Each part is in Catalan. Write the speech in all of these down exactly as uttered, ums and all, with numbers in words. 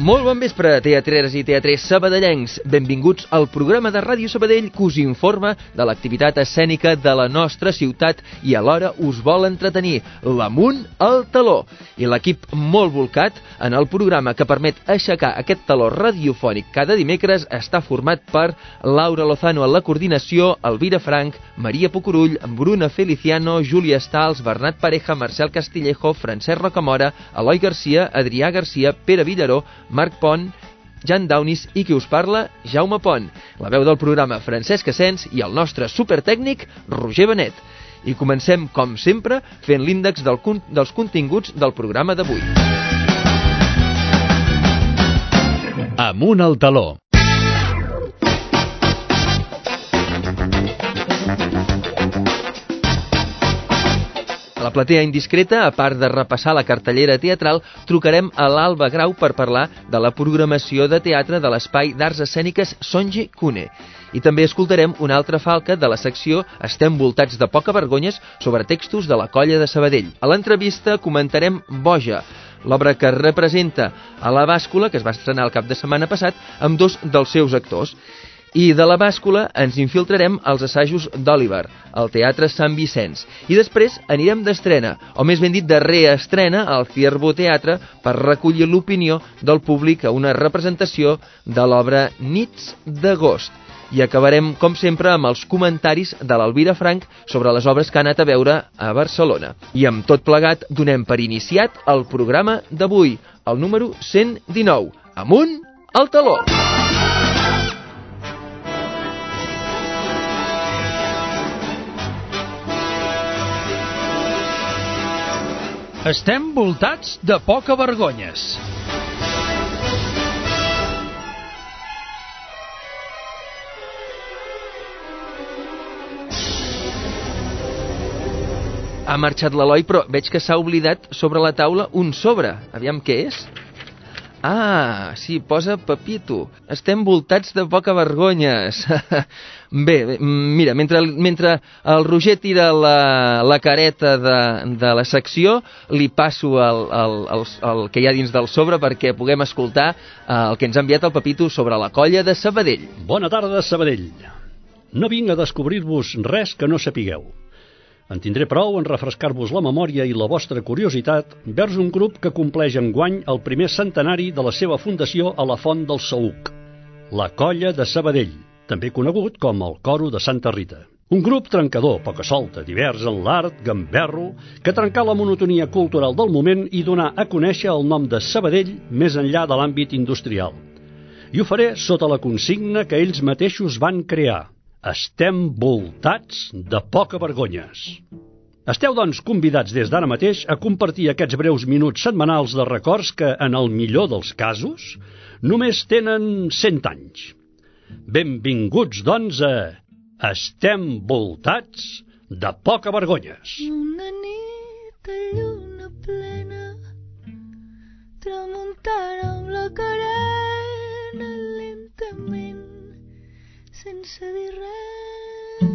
Molt bon vespre, teatreres i teatrers sabadellencs. Benvinguts al programa de Ràdio Sabadell que us informa de l'activitat escènica de la nostra ciutat i alhora us vol entretenir, l'Amunt al Taló. I l'equip molt volcat en el programa que permet aixecar aquest taló radiofònic cada dimecres està format per Laura Lozano en la coordinació, Elvira Frank, Maria Pucurull, Bruna Feliciano, Júlia Stals, Bernat Pareja, Marcel Castillejo, Francesc Rocamora, Eloi Garcia, Adrià Garcia, Pere Villaró, Marc Pont, Jan Daunis i qui us parla, Jaume Pont. La veu del programa, Francesc Asens, i el nostre supertècnic, Roger Benet. I comencem, com sempre, fent l'índex del, dels continguts del programa d'avui. Amunt al Taló. A la platea indiscreta, a part de repassar la cartellera teatral, trucarem a l'Alba Grau per parlar de la programació de teatre de l'Espai d'Arts Escèniques Sonji Cune. I també escoltarem una altra falca de la secció Estem voltats de poca vergonyes sobre textos de la Colla de Sabadell. A l'entrevista comentarem Boja, l'obra que representa a la Bàscula, que es va estrenar el cap de setmana passat, amb dos dels seus actors. I de la Bàscula ens infiltrarem als assajos d'Òliver, al Teatre Sant Vicenç. I després anirem d'estrena, o més ben dit de reestrena, al Ciervo Teatre per recollir l'opinió del públic a una representació de l'obra Nits d'agost. I acabarem, com sempre, amb els comentaris de l'Elvira Frank sobre les obres que ha anat a veure a Barcelona. I amb tot plegat donem per iniciat el programa d'avui, el número cent dinou. Amunt al Taló! Estem voltats de poca vergonyes. Ha marxat l'Eloi, però veig que s'ha oblidat sobre la taula un sobre. Aviam què és? Ah, sí, posa Pepito. Estem voltats de poca vergonyes. Bé, mira, mentre, mentre el Roger tira la, la careta de, de la secció, li passo el, el, el, el que hi ha dins del sobre perquè puguem escoltar el que ens ha enviat el Pepito sobre la Colla de Sabadell. Bona tarda, Sabadell. No vinc a descobrir-vos res que no sapigueu. En tindré prou en refrescar-vos la memòria i la vostra curiositat vers un grup que compleix enguany el primer centenari de la seva fundació a la Font del Saüc, la Colla de Sabadell, també conegut com el Coro de Santa Rita. Un grup trencador, poca solta, divers en l'art, gamberro, que trencà la monotonia cultural del moment i donà a conèixer el nom de Sabadell més enllà de l'àmbit industrial. I ho faré sota la consigna que ells mateixos van crear: estem voltats de poca vergonyes. Esteu, doncs, convidats des d'ara mateix a compartir aquests breus minuts setmanals de records que, en el millor dels casos, només tenen cent anys. Benvinguts, doncs, a Estem voltats de poca vergonyes. Una nit de lluna plena, tramuntana amb la carena lentament, sense dir res,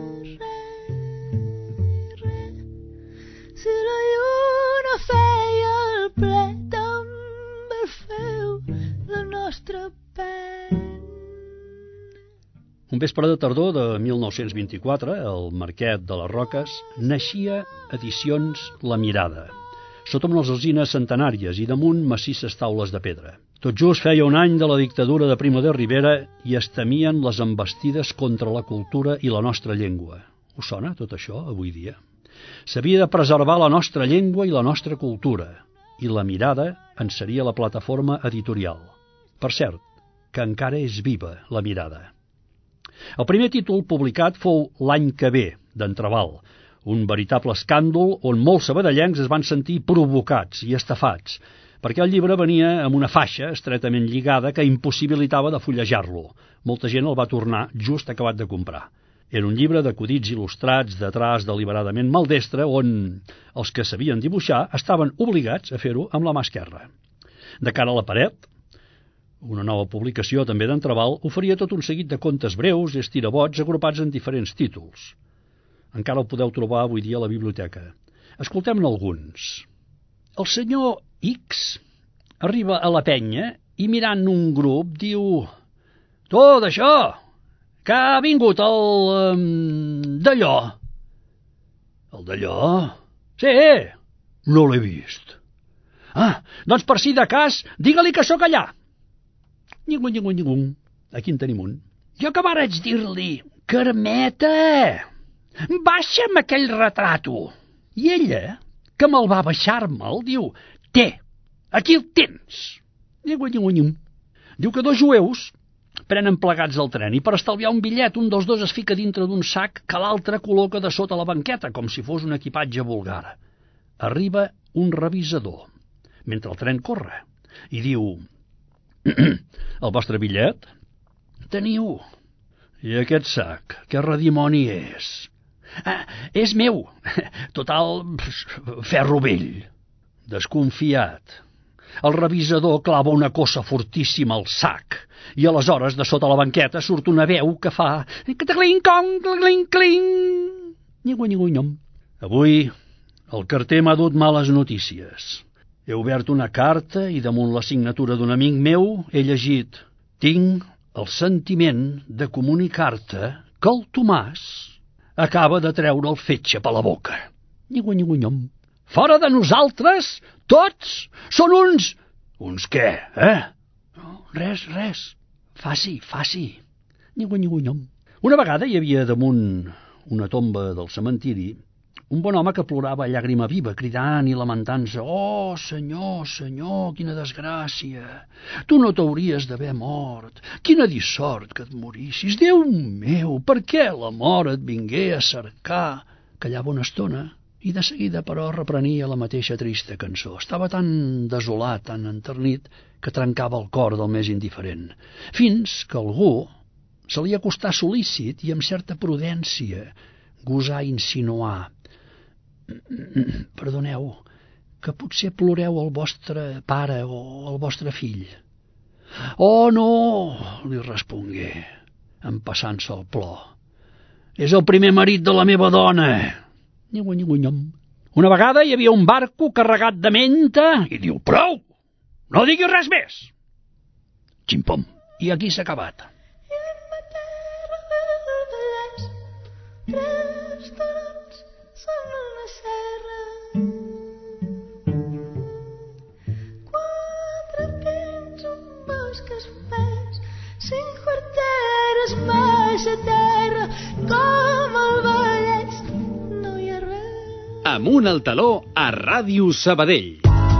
res, res. Si la lluna feia el plet amb el feu la nostra pena. Un vespre de tardor de mil nou-cents vint-i-quatre, al Marquet de les Roques, naixia Edicions La Mirada, sota unes alzines centenàries i damunt massisses taules de pedra. Tot just feia un any de la dictadura de Primo de Rivera i es temien les embestides contra la cultura i la nostra llengua. Us sona tot això avui dia? S'havia de preservar la nostra llengua i la nostra cultura, i La Mirada en seria la plataforma editorial. Per cert, que encara és viva La Mirada. El primer títol publicat fou L'any que ve, d'Entreval, un veritable escàndol on molts sabadellencs es van sentir provocats i estafats, perquè el llibre venia amb una faixa estretament lligada que impossibilitava de fullejar-lo. Molta gent el va tornar just acabat de comprar. Era un llibre d'acudits il·lustrats de traç deliberadament maldestre on els que sabien dibuixar estaven obligats a fer-ho amb la mà esquerra. De cara a la paret, una nova publicació també d'Entreval oferia tot un seguit de contes breus i estirabots agrupats en diferents títols. Encara el podeu trobar avui dia a la biblioteca. Escoltem-ne alguns. El senyor X arriba a la penya i mirant un grup diu: «Tu, d'això, que ha vingut el... Um, d'allò». «El d'allò? Sí, no l'he vist». «Ah, doncs per si de cas, digue-li que sóc allà». «Ningú, ningú, ningú, aquí en tenim un». «Jo que vaig dir-li, Carmeta, baixa'm aquell retrato». I ella, que me'l va baixar-me'l, diu: «Té, aquí el tens». Ningú, ningú, ningú. Diu que dos jueus prenen plegats al tren i per estalviar un bitllet un dels dos es fica dintre d'un sac que l'altre col·loca de sota la banqueta, com si fos un equipatge vulgar. Arriba un revisador, mentre el tren corre, i diu: «El vostre bitllet? Teniu. I aquest sac, què redimoni és?» «Ah, és meu. Total, ferro vell». Desconfiat, el revisador clava una cossa fortíssima al sac i aleshores de sota la banqueta surt una veu que fa «Cling-cong, cling-cling». Ningú, ningú, nyom. Avui el carter m'ha dut males notícies. He obert una carta i damunt la signatura d'un amic meu he llegit: «Tinc el sentiment de comunicar-te que el Tomàs acaba de treure el fetge per la boca». Ningú, ningú, nyom. «Fora de nosaltres, tots són uns...» «Uns què, eh?» «No, res, res. Faci, faci». Ningú, ningú, nyom. Una vegada hi havia damunt una tomba del cementiri un bon home que plorava a llàgrima viva, cridant i lamentant-se: «Oh, senyor, senyor, quina desgràcia! Tu no t'hauries d'haver mort. Quina dissort que et morissis! Déu meu, per què la mort et vingué a cercar?» Callava una estona i de seguida, però, reprenia la mateixa trista cançó. Estava tan desolat, tan enternit, que trencava el cor del més indiferent, fins que algú se li acostà sol·lícit i amb certa prudència gosà insinuar: «Perdoneu, que potser ploreu el vostre pare o el vostre fill». «Oh, no», li respongué, empassant-se el plor. «És el primer marit de la meva dona». Ningú, ningú, nyom. Una vegada hi havia un barco carregat de menta i diu: «Prou! No diguis res més!» Ximpom. I aquí s'ha acabat. Tres torons són una serra, quatre pins, un bosc espès, cinc quarteres més a terra, com el Vallès no hi ha res. Amunt al taló a Ràdio Sabadell.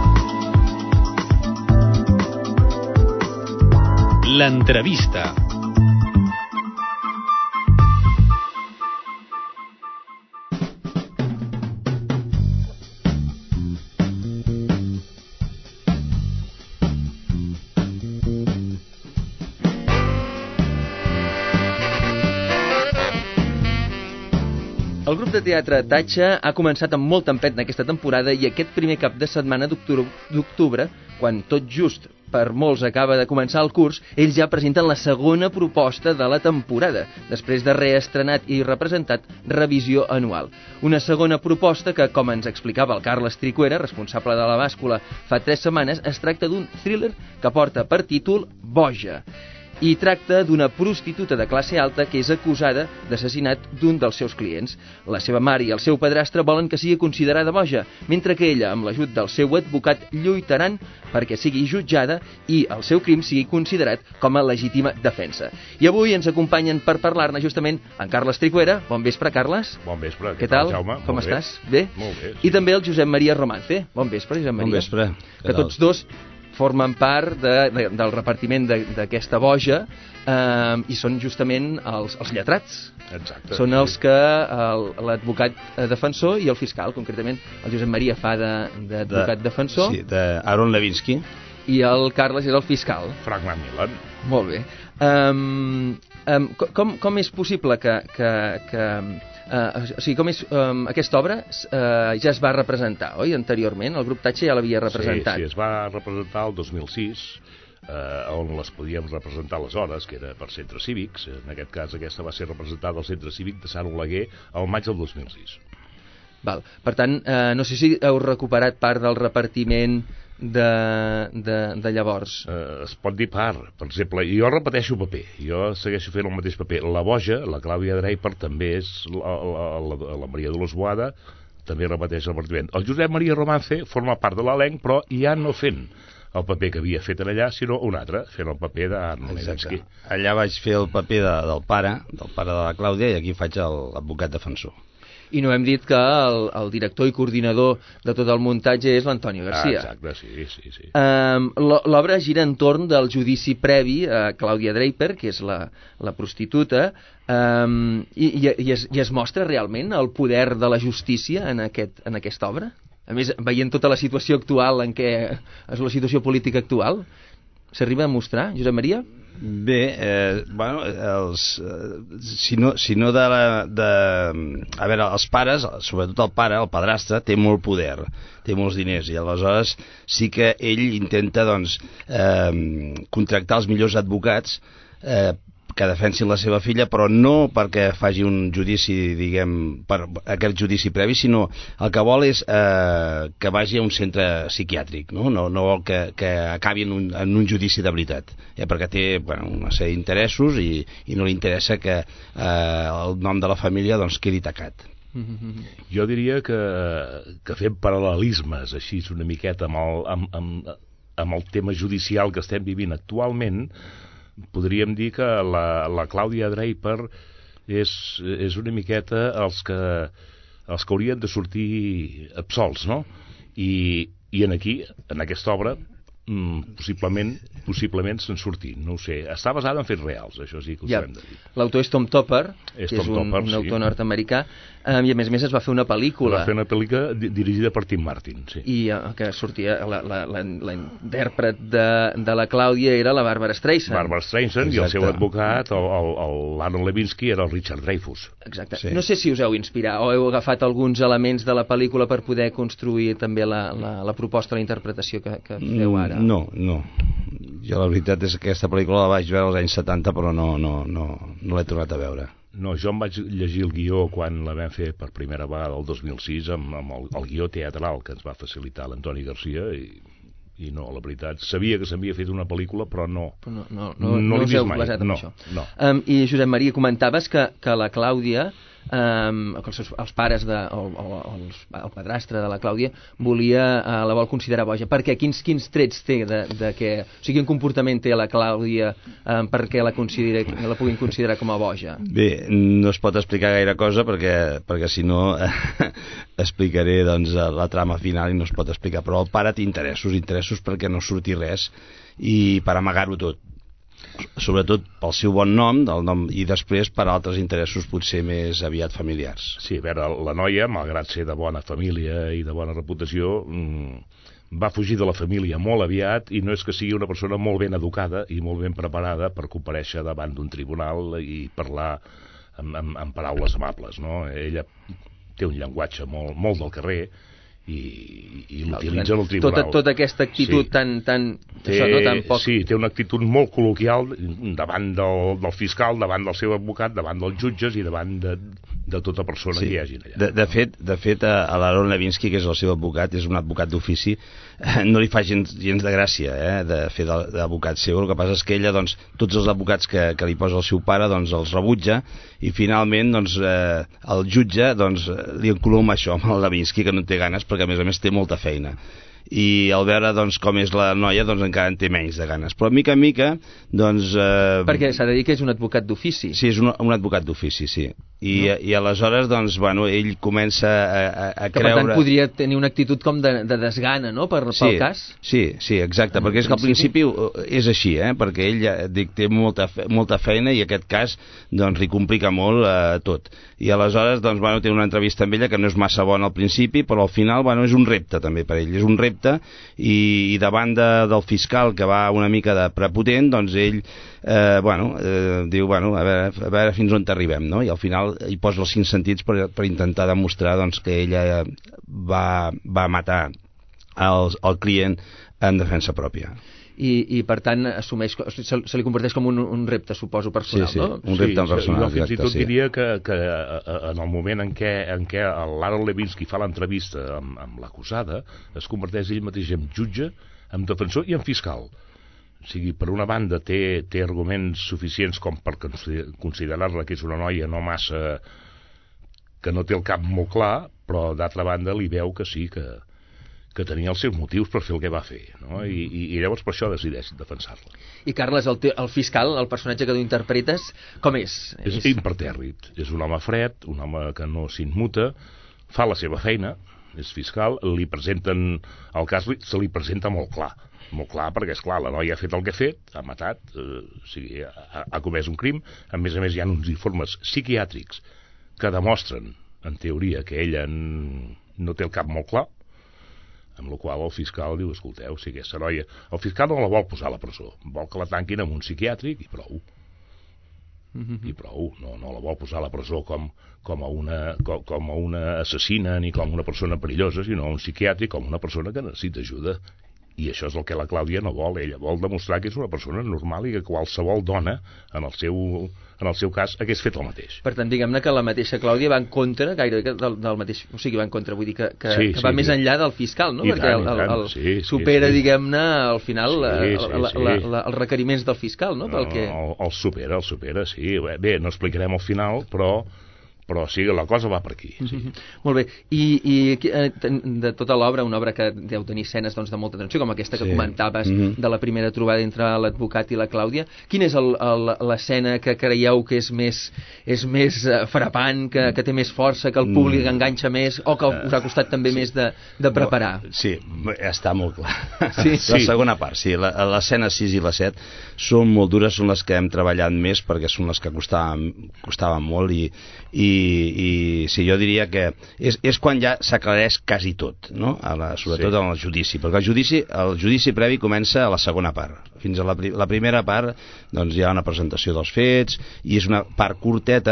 L'entrevista. El grup de teatre Tatxa ha començat amb molt tempet en aquesta temporada i aquest primer cap de setmana d'octubre, quan tot just per molts acaba de començar el curs, ells ja presenten la segona proposta de la temporada, després de reestrenat i representat Revisió Anual. Una segona proposta que, com ens explicava el Carles Tricuera, responsable de la bàscula fa tres setmanes, es tracta d'un thriller que porta per títol Boja, i tracta d'una prostituta de classe alta que és acusada d'assassinat d'un dels seus clients. La seva mare i el seu padrastre volen que sigui considerada boja, mentre que ella, amb l'ajut del seu advocat, lluitaran perquè sigui jutjada i el seu crim sigui considerat com a legítima defensa. I avui ens acompanyen per parlar-ne justament en Carles Tricuera. Bon vespre, Carles. Bon vespre. Què tal, Jaume? Com Molt estàs? Bé? Bé? Molt bé. I també el Josep Maria Romance. Bon vespre, Josep Maria. Bon vespre. Que tots dos formen part de, de, del repartiment d'aquesta boja eh, i són justament els, els lletrats. Exacte. Són els que l'advocat defensor i el fiscal, concretament el Josep Maria fa d'advocat de, defensor. Sí, d'Aaron Levinsky. I el Carles és el fiscal. Frank Macmillan. Molt bé. Um, um, com, com és possible que... que, que Uh, o sigui, com és, um, aquesta obra uh, ja es va representar, oi, anteriorment? El grup Tatxa ja l'havia representat. Sí, sí, es va representar el dos mil sis, uh, on les podíem representar aleshores, que era per centres cívics. En aquest cas, aquesta va ser representada al centre cívic de Sant Oleguer al maig del dos mil sis. Val. Per tant, uh, no sé si heu recuperat part del repartiment de, de, de llavors? Uh, es pot dir part. Per exemple, jo repeteixo paper. Jo segueixo fent el mateix paper. La boja, la Clàudia Draper, també és la, la, la, la Maria Dolors Boada, també repeteix el partiment. El Josep Maria Romance forma part de l'elenc, però ja no fent el paper que havia fet allà, sinó un altre, fent el paper d'Arnold Levinsky. Allà vaig fer el paper de, del pare, del pare de la Clàudia, i aquí faig l'advocat defensor. I no hem dit que el, el director i coordinador de tot el muntatge és l'Antonio Garcia. Ah, exacte, sí, sí, sí. Um, L'obra gira entorn del judici previ a Clàudia Draper, que és la, la prostituta, um, i, i, i, es, i es mostra realment el poder de la justícia en, aquest, en aquesta obra? A més, veient tota la situació actual en què és la situació política actual, s'arriba a mostrar, Josep Maria? Bé, eh, bueno, els, eh, si no, si no de, la, de... A veure, els pares, sobretot el pare, el padrastre, té molt poder, té molts diners, i aleshores sí que ell intenta, doncs, eh, contractar els millors advocats eh, que defensin la seva filla, però no perquè faci un judici, diguem, per aquest judici previ, sinó el que vol és eh, que vagi a un centre psiquiàtric, no, no, no vol que, que acabi en un, en un judici de veritat, eh, perquè té, bueno, una sèrie d'interessos i, i no li interessa que eh, el nom de la família doncs, quedi tacat. Jo diria que, que fem paral·lelismes així una miqueta amb el, amb, amb, amb el tema judicial que estem vivint actualment. Podríem dir que la, la Clàudia Draper és, és una miqueta els que, els que haurien de sortir absolts, no? I, i en aquí, en aquesta obra, mm, possiblement, possiblement se'n surti, no ho sé. Està basada en fets reals, això sí que ho ja. sabem de dir. L'autor és Tom Topper, és que Tom és un, Topper, un sí. autor nord-americà, um, i a més a més es va fer una pel·lícula. Va fer una pel·lícula di dirigida per Tim Martin, sí. I uh, que sortia, la, la, la, la intèrpret de, de la Clàudia era la Barbara Streisand. Barbara Streisand. Exacte. I el seu advocat, l'Arnold Levinsky, era el Richard Dreyfuss. Exacte. Sí. No sé si us heu inspirat o heu agafat alguns elements de la pel·lícula per poder construir també la, la, la proposta, la interpretació que, que feu ara. No, no. Jo la veritat és que aquesta pel·lícula la vaig veure als anys setanta, però no, no, no, no l'he tornat a veure. No, jo em vaig llegir el guió quan la vam fer per primera vegada el dos mil sis amb, amb el, el guió teatral que ens va facilitar l'Antoni Garcia i, i no, la veritat, sabia que s'havia fet una pel·lícula però no però no, no, no, no, no us heu basat en no, això no. Um, i Josep Maria, comentaves que, que la Clàudia um, que els, seus, els pares de, o, o, o els, el padrastre de la Clàudia volia, uh, la vol considerar boja. Per què? Quins, quins trets té de, de que, o sigui, quin comportament té la Clàudia um, perquè la, la puguin considerar com a boja? Bé, no es pot explicar gaire cosa perquè, perquè si no explicaré doncs, la trama final i no es pot explicar, però el pare té interessos, interessos perquè no surti res i per amagar-ho tot, sobretot pel seu bon nom, del nom i després per altres interessos potser més aviat familiars. Sí, a veure, la noia, malgrat ser de bona família i de bona reputació, mmm, va fugir de la família molt aviat i no és que sigui una persona molt ben educada i molt ben preparada per comparèixer davant d'un tribunal i parlar amb, amb, amb paraules amables, no? Ella té un llenguatge molt, molt del carrer i, i l'utilitza en el tribunal. Tota, tota aquesta actitud sí. tan, tan, té, això, no, tan poc... Sí, té una actitud molt col·loquial davant del, del fiscal, davant del seu advocat, davant dels jutges i davant de, de tota persona sí. que hi hagi allà. De, de fet, de fet a, a l'Aaron Levinsky, que és el seu advocat, és un advocat d'ofici, no li fa gens, gens de gràcia eh, de fer d'advocat seu. El que passa és que ella, doncs, tots els advocats que, que li posa el seu pare, doncs, els rebutja i finalment, doncs, eh, el jutge, doncs, li encoloma això amb el Levinsky, que no té ganes perquè a més a més té molta feina. I al veure doncs, com és la noia doncs, encara en té menys de ganes, però mica en mica doncs, eh... perquè s'ha de dir que és un advocat d'ofici. Sí, és un, un advocat d'ofici, sí. I, no. i aleshores doncs, bueno, ell comença a, a, a que creure... per tant podria tenir una actitud com de, de desgana, no?, per, sí, pel cas. Sí, sí, exacte, en perquè és que al principi és així, eh? Perquè ell dic, té molta, molta feina i aquest cas doncs, li complica molt eh, tot. I aleshores doncs, bueno, té una entrevista amb ella que no és massa bona al principi, però al final bueno, és un repte també per ell, és un repte i, i davant de, del fiscal que va una mica de prepotent, doncs ell eh, bueno, eh, diu, bueno, a veure, a veure fins on arribem, no? I al final hi posa els cinc sentits per, per intentar demostrar doncs, que ella va, va matar el, el client en defensa pròpia. i, i per tant assumeix, se, se li converteix com un, un repte, suposo, personal, sí, sí, no? un repte sí, personal, jo fins i tot sí. diria que, que en el moment en què, en què l'Aaron Levinsky fa l'entrevista amb, amb l'acusada, es converteix ell mateix en jutge, en defensor i en fiscal. O sigui, per una banda té, té arguments suficients com per considerar-la que és una noia no massa... que no té el cap molt clar, però d'altra banda li veu que sí, que, que tenia els seus motius per fer el que va fer, no? I, i, i llavors per això decideix defensar-la. I Carles, el, te, el fiscal, el personatge que tu interpretes, com és? És, és impertèrrit, és un home fred, un home que no s'immuta, fa la seva feina, és fiscal, li presenten el cas, se li presenta molt clar, molt clar, perquè és clar, la noia ha fet el que ha fet, ha matat, eh, o sigui, ha, ha comès un crim, a més a més hi ha uns informes psiquiàtrics que demostren, en teoria, que ella no té el cap molt clar, amb la qual el fiscal diu, escolteu, si aquesta noia... El fiscal no la vol posar a la presó, vol que la tanquin en un psiquiàtric i prou. Mm-hmm. I prou, no, no la vol posar a la presó com, com, a una, com, com a una assassina ni com una persona perillosa, sinó un psiquiàtric com una persona que necessita ajuda. I això és el que la Clàudia no vol. Ella vol demostrar que és una persona normal i que qualsevol dona, en el seu, en el seu cas, hagués fet el mateix. Per tant, diguem-ne que la mateixa Clàudia va en contra gairebé del, del mateix... O sigui, va en contra, vull dir que, que, sí, que sí, va sí. més sí. enllà del fiscal, no? I Perquè tant, el, el, el, sí, sí, supera, sí. diguem-ne, al final, sí, la, sí, la, sí. La, la, els requeriments del fiscal, no? Pel No, que... el, el supera, el supera, sí. Bé, no explicarem al final, però... però sí, la cosa va per aquí. Sí. Mm-hmm. Molt bé. I, i de tota l'obra, una obra que deu tenir escenes doncs, de molta tensió, com aquesta que sí. comentaves mm-hmm. de la primera trobada entre l'advocat i la Clàudia, quina és l'escena que creieu que és més, és més frapant, que, que té més força, que el públic mm. enganxa més, o que us ha costat també sí. més de, de preparar? Sí, està molt clar. Sí? La sí. segona part, sí. L'escena sis i la set són molt dures, són les que hem treballat més, perquè són les que costaven, costaven molt, i, i i sí, jo diria que és, és quan ja s'aclareix quasi tot, no? A la, sobretot sí. en el judici, perquè el judici, el judici previ comença a la segona part. Fins a la, la primera part doncs hi ha una presentació dels fets i és una part curteta,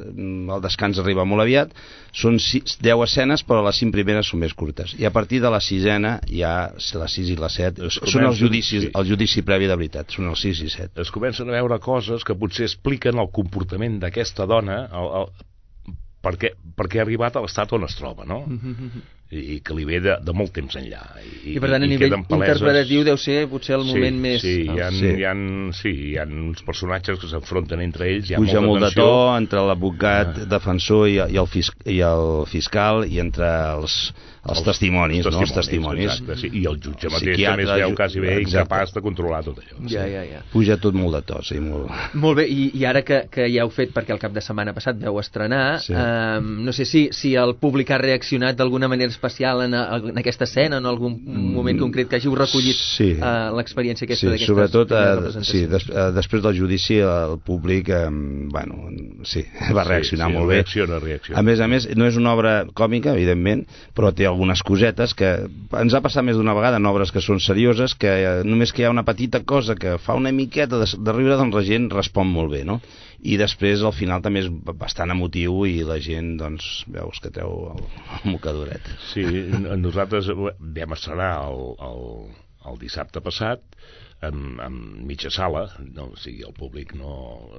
el descans arriba molt aviat, són sis, deu escenes, però les cinc primeres són més curtes, i a partir de la sisena ja les sis i les set es són els judicis, sí. el judici previ de veritat, són els sis i set. Es comencen a veure coses que potser expliquen el comportament d'aquesta dona, el, el, perquè, perquè ha arribat a l'estat on es troba, no? Mm-hmm. I que li ve de, de molt temps enllà. I, I per tant, a nivell interpretatiu deu ser potser el moment sí, més... Sí, hi ha, sí. Hi ha, sí, hi ha uns personatges que s'enfronten entre ells, hi ha puja molta molt tensió. de to entre l'advocat ah. defensor i, i, el fis, i el fiscal, i entre els, els, els testimonis, els no? Els testimonis. Exacte, sí. I el jutge el mateix també es veu quasi bé exacte. Incapaç de controlar tot allò. Ja, ja, ja. Puja tot molt de to, sí. Molt, molt bé, i, i ara que, que ja heu fet, perquè el cap de setmana passat veu estrenar, sí. eh, no sé si, si el públic ha reaccionat d'alguna manera especial en, en aquesta escena, en algun moment concret que hàgiu recollit sí. uh, l'experiència aquesta sí, d'aquestes sobretot, representacions. Sí, des, uh, després del judici el públic eh, bueno, sí, va reaccionar sí, sí, molt reacciona, bé. Reacciona. A més a més, no és una obra còmica, evidentment, però té algunes cosetes que ens ha passat més d'una vegada en obres que són serioses, que eh, només que hi ha una petita cosa que fa una miqueta de, de riure, doncs la gent respon molt bé, no? I després al final també és bastant emotiu i la gent, doncs, veus que treu el, el mocadoret. Sí, nosaltres vam estrenar el, el, el dissabte passat en, en mitja sala, no, o sigui, el públic no...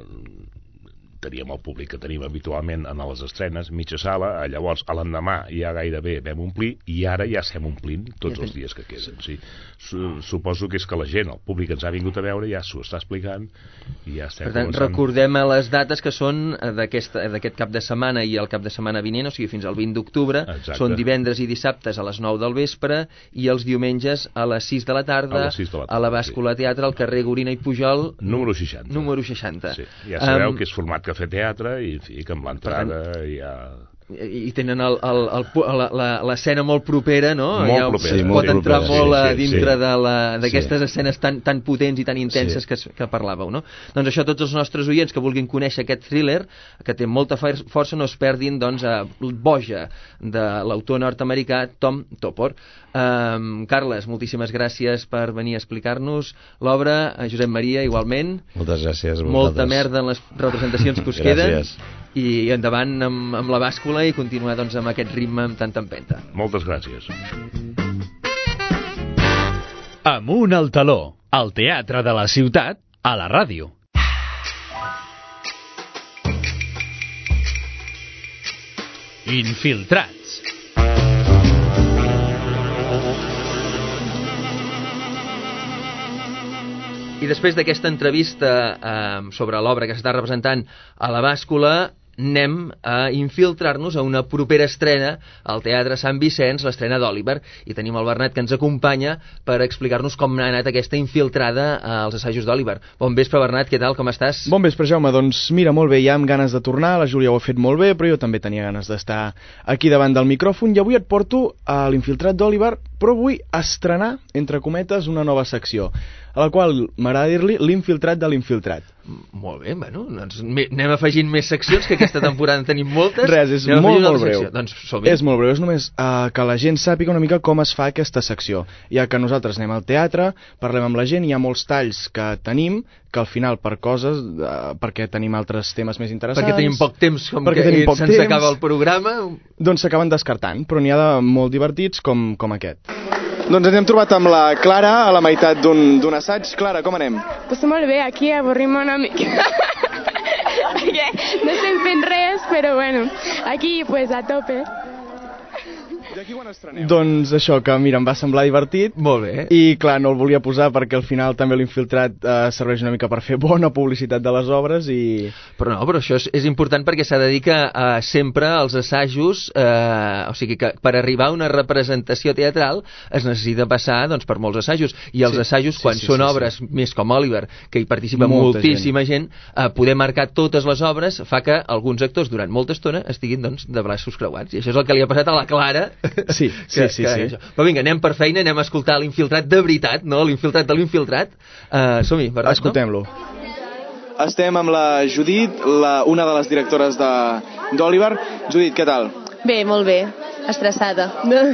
teníem el públic que tenim habitualment en les estrenes, mitja sala, llavors a l'endemà ja gairebé vam omplir i ara ja estem omplint tots els dies que queden. Sí. Suposo que és que la gent, el públic que ens ha vingut a veure ja s'ho està explicant i ja estem per tant, començant... recordem les dates que són d'aquest cap de setmana i el cap de setmana vinent, o sigui, fins al vint d'octubre, són divendres i dissabtes a les nou del vespre i els diumenges a les sis de la tarda a, de la tarda, a la Bàscula sí. Teatre, al carrer Gorina i Pujol número seixanta. Número seixanta. Sí. Ja sabeu um, que és format que fer teatre i, en fi, que amb l'entrada ja... i tenen l'escena molt propera, no? Molt ja propera. Sí, pot molt entrar propera, molt sí, sí, dintre sí. d'aquestes sí. escenes tan, tan potents i tan intenses sí. que, que parlàveu, no? Doncs això, tots els nostres oients que vulguin conèixer aquest thriller, que té molta força, no es perdin, doncs, a Boja, de l'autor nord-americà Tom Topor. Um, Carles, moltíssimes gràcies per venir a explicar-nos l'obra. A Josep Maria, igualment. Moltes gràcies a vosaltres. Molta merda en les representacions que us queden. Gràcies. I endavant amb, amb la bàscula i continuar doncs, amb aquest ritme amb tanta empenta. Moltes gràcies. Amunt al taló, al teatre de la ciutat, a la ràdio. Infiltrats. I després d'aquesta entrevista eh, sobre l'obra que s'està representant a la bàscula, anem a infiltrar-nos a una propera estrena al Teatre Sant Vicenç, l'estrena d'Oliver, i tenim el Bernat que ens acompanya per explicar-nos com ha anat aquesta infiltrada als assajos d'Oliver. Bon vespre, Bernat, què tal, com estàs? Bon vespre, Jaume, doncs mira, molt bé, ja amb ganes de tornar, la Júlia ho ha fet molt bé, però jo també tenia ganes d'estar aquí davant del micròfon, i avui et porto a l'infiltrat d'Oliver, però vull estrenar, entre cometes, una nova secció, a la qual m'agrada dir-li l'infiltrat de l'infiltrat. Molt bé, bueno, doncs anem afegint més seccions, que aquesta temporada en tenim moltes. Res, és molt, molt breu. Doncs som-hi. És molt breu, és només uh, que la gent sàpiga una mica com es fa aquesta secció. Ja que nosaltres anem al teatre, parlem amb la gent, hi ha molts talls que tenim, que al final per coses, uh, perquè tenim altres temes més interessants... Perquè tenim poc temps, com perquè que se'ns acaba el programa... Doncs s'acaben descartant, però n'hi ha de molt divertits com, com aquest. Doncs ens hem trobat amb la Clara a la meitat d'un assaig. Clara, com anem? Pues molt bé, aquí avorrim una mica. Perquè no estem fent res, però bueno, aquí pues a tope. I aquí quan estrenem? Doncs això, que mira, em va semblar divertit. Molt bé. I clar, no el volia posar perquè al final també l'infiltrat eh, serveix una mica per fer bona publicitat de les obres i... Però no, però això és, és important perquè s'ha de dir que eh, sempre els assajos, eh, o sigui que per arribar a una representació teatral es necessita passar doncs, per molts assajos. I els sí, assajos, quan sí, sí, són sí, obres sí. més com Oliver, que hi participa molta moltíssima gent, gent eh, poder marcar totes les obres fa que alguns actors durant molta estona estiguin doncs, de braços creuats. I això és el que li ha passat a la Clara. Sí, sí, que, sí, que, sí. Però vinga, anem per feina, anem a escoltar l'infiltrat de veritat, no? L'infiltrat de l'infiltrat. Uh, som-hi, Bernat, escoltem-lo. No? Estem amb la Judit, la, una de les directores d'Oliver. Judit, què tal? Bé, molt bé. Estressada.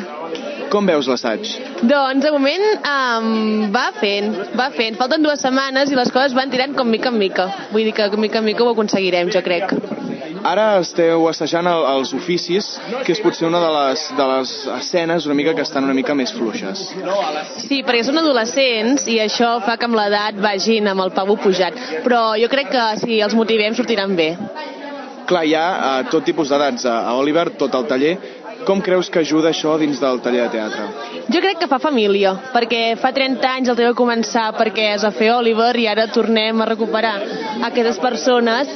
Com veus l'assaig? Doncs, de moment, um, va fent, va fent. Falten dues setmanes i les coses van tirant com mica en mica. Vull dir que mica en mica ho aconseguirem, jo crec. Ara esteu assajant el, els oficis, que és potser una de les, de les escenes una mica que estan una mica més fluixes. Sí, perquè són adolescents i això fa que amb l'edat vagin amb el pavo pujat. Però jo crec que si els motivem sortiran bé. Clar, hi ha uh, tot tipus d'edats a, a Oliver, tot el taller. Com creus que ajuda això dins del taller de teatre? Jo crec que fa família, perquè fa trenta anys el teu va començar perquè es va fer Oliver i ara tornem a recuperar aquestes persones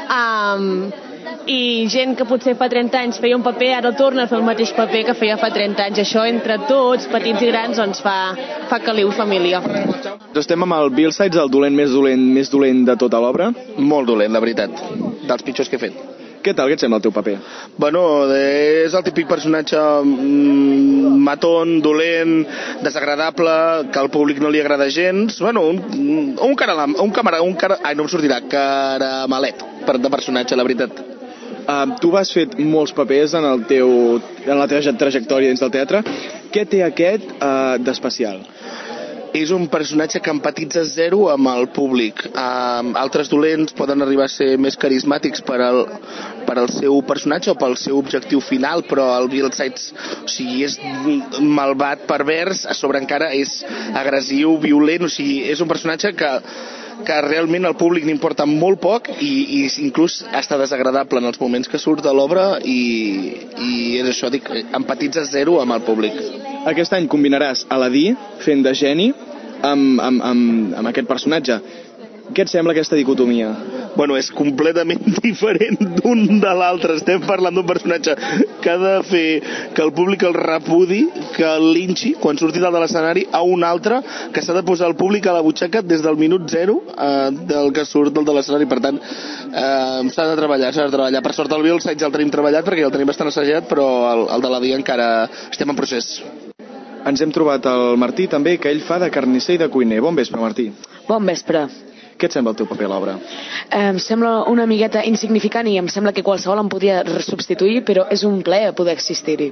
um, i gent que potser fa trenta anys feia un paper, ara torna a fer el mateix paper que feia fa trenta anys. Això entre tots, petits i grans, doncs fa, fa caliu família. Estem amb el Bill Sides, el dolent més dolent més dolent de tota l'obra. Molt dolent, la veritat. Dels pitjors que he fet. Què tal, què et sembla el teu paper? Bueno, és el típic personatge mm, matón, dolent, desagradable, que al públic no li agrada gens. Bueno, un, un, cara, un, camara, un cara, ai, no em sortirà, caramelet per de personatge, la veritat. Uh, tu has fet molts papers en, el teu, en la teva trajectòria dins del teatre. Què té aquest uh, d'especial? És un personatge que empatitza zero amb el públic. Uh, altres dolents poden arribar a ser més carismàtics per al, per al seu personatge o pel seu objectiu final, però el Bill Sides, o sigui, és malvat, pervers, a sobre encara és agressiu, violent, o sigui, és un personatge que que realment al públic n'importa molt poc i, i inclús està desagradable en els moments que surt de l'obra i, i és això, dic, empatitza zero amb el públic. Aquest any combinaràs Aladí fent de geni amb, amb, amb, amb aquest personatge. Què et sembla aquesta dicotomia? Bueno, és completament diferent d'un de l'altre. Estem parlant d'un personatge que ha de fer que el públic el repudi, que el linxi quan surti dalt de l'escenari, a un altre que s'ha de posar el públic a la butxaca des del minut zero eh, del que surt dalt de l'escenari. Per tant, eh, s'ha de treballar, s'ha de treballar. Per sort el Bill Sides ja el tenim treballat perquè ja el tenim bastant assajat, però el, el de la dia encara estem en procés. Ens hem trobat el Martí també, que ell fa de carnisser i de cuiner. Bon vespre, Martí. Bon vespre. Què et sembla el teu paper a l'obra? Eh, em sembla una miqueta insignificant i em sembla que qualsevol em podia substituir, però és un plaer poder existir-hi.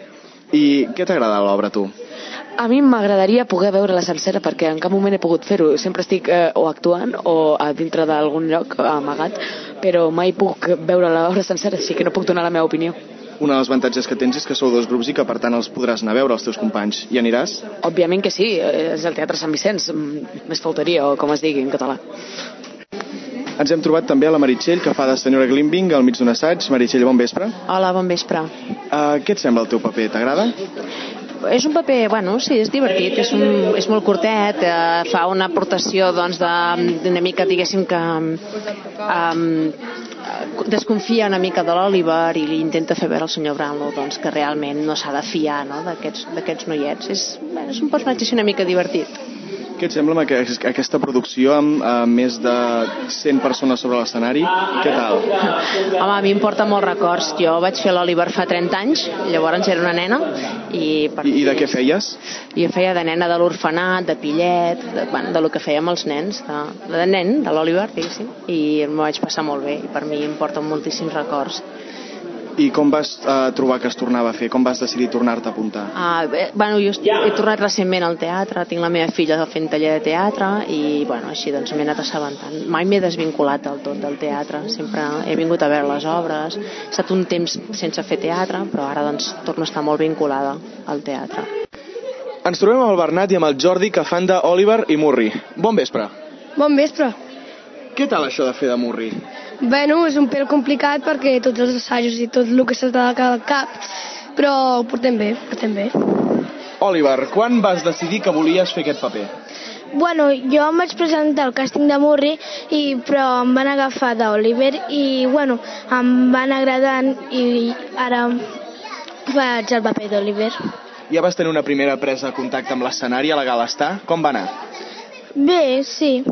I què t'agrada a l'obra, tu? A mi m'agradaria poder veure-la sencera perquè en cap moment he pogut fer-ho. Sempre estic eh, o actuant o a dintre d'algun lloc amagat, però mai puc veure l'obra sencera, així que no puc donar la meva opinió. un dels avantatges que tens és que sou dos grups i que per tant els podràs anar a veure els teus companys. Hi aniràs? Òbviament que sí, és el Teatre Sant Vicenç, més faltaria, o com es digui en català. Ens hem trobat també a la Meritxell, que fa de senyora Glimbing al mig d'un assaig. Meritxell, bon vespre. Hola, bon vespre. Uh, què et sembla el teu paper? T'agrada? És un paper, bueno, sí, és divertit, és, un, és molt curtet, eh, fa una aportació doncs, d'una mica, diguéssim, que um, desconfia una mica de l'Oliver i li intenta fer veure al senyor Brownlow doncs, que realment no s'ha de fiar, no?, d'aquests noiets. És, és un personatge una mica divertit. Què et sembla aquesta producció amb uh, més de cent persones sobre l'escenari? Què tal? Home, a mi em porta molts records. Jo vaig fer l'Oliver fa trenta anys, llavors era una nena. I, per I, i de què feies? Jo feia de nena de l'orfenat, de pillet, de, bueno, de lo que fèiem els nens, de, de nen, de l'Oliver, diguéssim, i m'ho vaig passar molt bé, i per mi em porta moltíssims records. I com vas uh, trobar que es tornava a fer? Com vas decidir tornar-te a apuntar? Ah, bé, bueno, jo he tornat recentment al teatre, tinc la meva filla fent taller de teatre i bueno, així doncs m'he anat assabentant. Mai m'he desvinculat del tot del teatre, sempre he vingut a veure les obres, he estat un temps sense fer teatre, però ara doncs torno a estar molt vinculada al teatre. Ens trobem amb el Bernat i amb el Jordi, que fan d'Oliver i Murri. Bon vespre. Bon vespre. Què tal això de fer de Murri? Bueno, és un pèl complicat perquè tots els assajos i tot el que s'ha de cada cap, però ho portem bé, portem bé. Oliver, quan vas decidir que volies fer aquest paper? Bueno, jo em vaig presentar al càsting de Murri, i, però em van agafar d'Oliver i, bueno, em van agradant i ara faig el paper d'Oliver. Ja vas tenir una primera presa de contacte amb l'escenari a la Gala Estar? Com va anar? Bé, sí.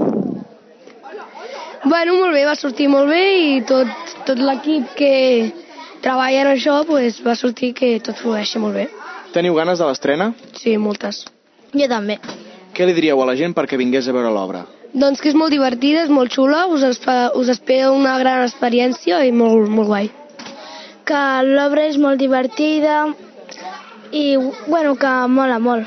Bueno, molt bé, va sortir molt bé i tot, tot l'equip que treballa en això pues, va sortir que tot flueixi molt bé. Teniu ganes de l'estrena? Sí, moltes. Jo també. Què li diríeu a la gent perquè vingués a veure l'obra? Doncs que és molt divertida, és molt xula, us, espa, us espera una gran experiència i molt, molt guai. Que l'obra és molt divertida i, bueno, que mola molt.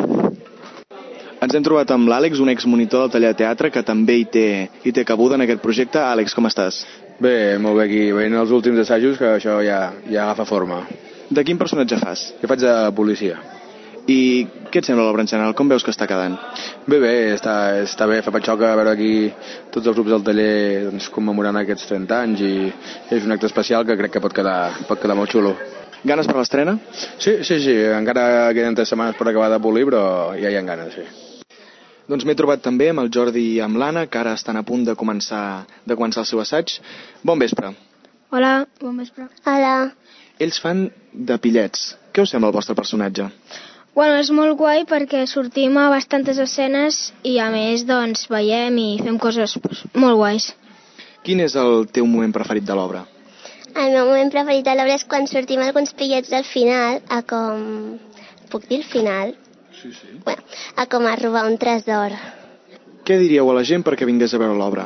Ens hem trobat amb l'Àlex, un exmonitor del taller de teatre, que també hi té, hi té cabuda en aquest projecte. Àlex, com estàs? Bé, molt bé aquí, veient els últims assajos, que això ja, ja agafa forma. De quin personatge fas? Jo faig de policia. I què et sembla l'obra en general? Com veus que està quedant? Bé, bé, està, està bé, fa patxoca veure aquí tots els grups del taller doncs, commemorant aquests trenta anys i és un acte especial que crec que pot quedar, pot quedar molt xulo. Ganes per l'estrena? Sí, sí, sí, encara queden tres setmanes per acabar de polir, però ja hi ha ganes, sí. Doncs m'he trobat també amb el Jordi i amb l'Anna, que ara estan a punt de començar, de començar el seu assaig. Bon vespre. Hola, bon vespre. Hola. Ells fan de pillets. Què us sembla el vostre personatge? Bueno, és molt guai perquè sortim a bastantes escenes i a més doncs veiem i fem coses pues, molt guais. Quin és el teu moment preferit de l'obra? El meu moment preferit de l'obra és quan sortim alguns pillets al final a com... Puc dir el final? Sí, sí. Bueno, a com a robar un tresor. Què diríeu a la gent perquè vingués a veure l'obra?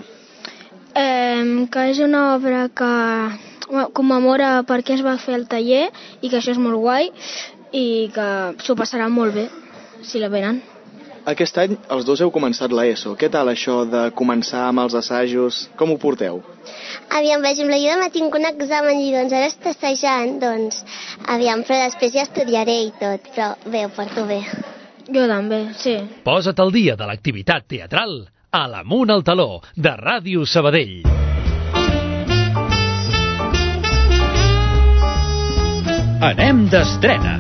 Eh, que és una obra que commemora per què es va fer el taller i que això és molt guai i que s'ho passarà molt bé si la venen. Aquest any els dos heu començat l'ESO. Què tal això de començar amb els assajos? Com ho porteu? Aviam, per exemple, jo demà tinc un examen i doncs ara està assajant, doncs aviam, però després ja estudiaré i tot, però bé, ho porto bé. Jo també, sí. Posa't al dia de l'activitat teatral a l'Amunt al Taló, de Ràdio Sabadell. Anem d'estrena.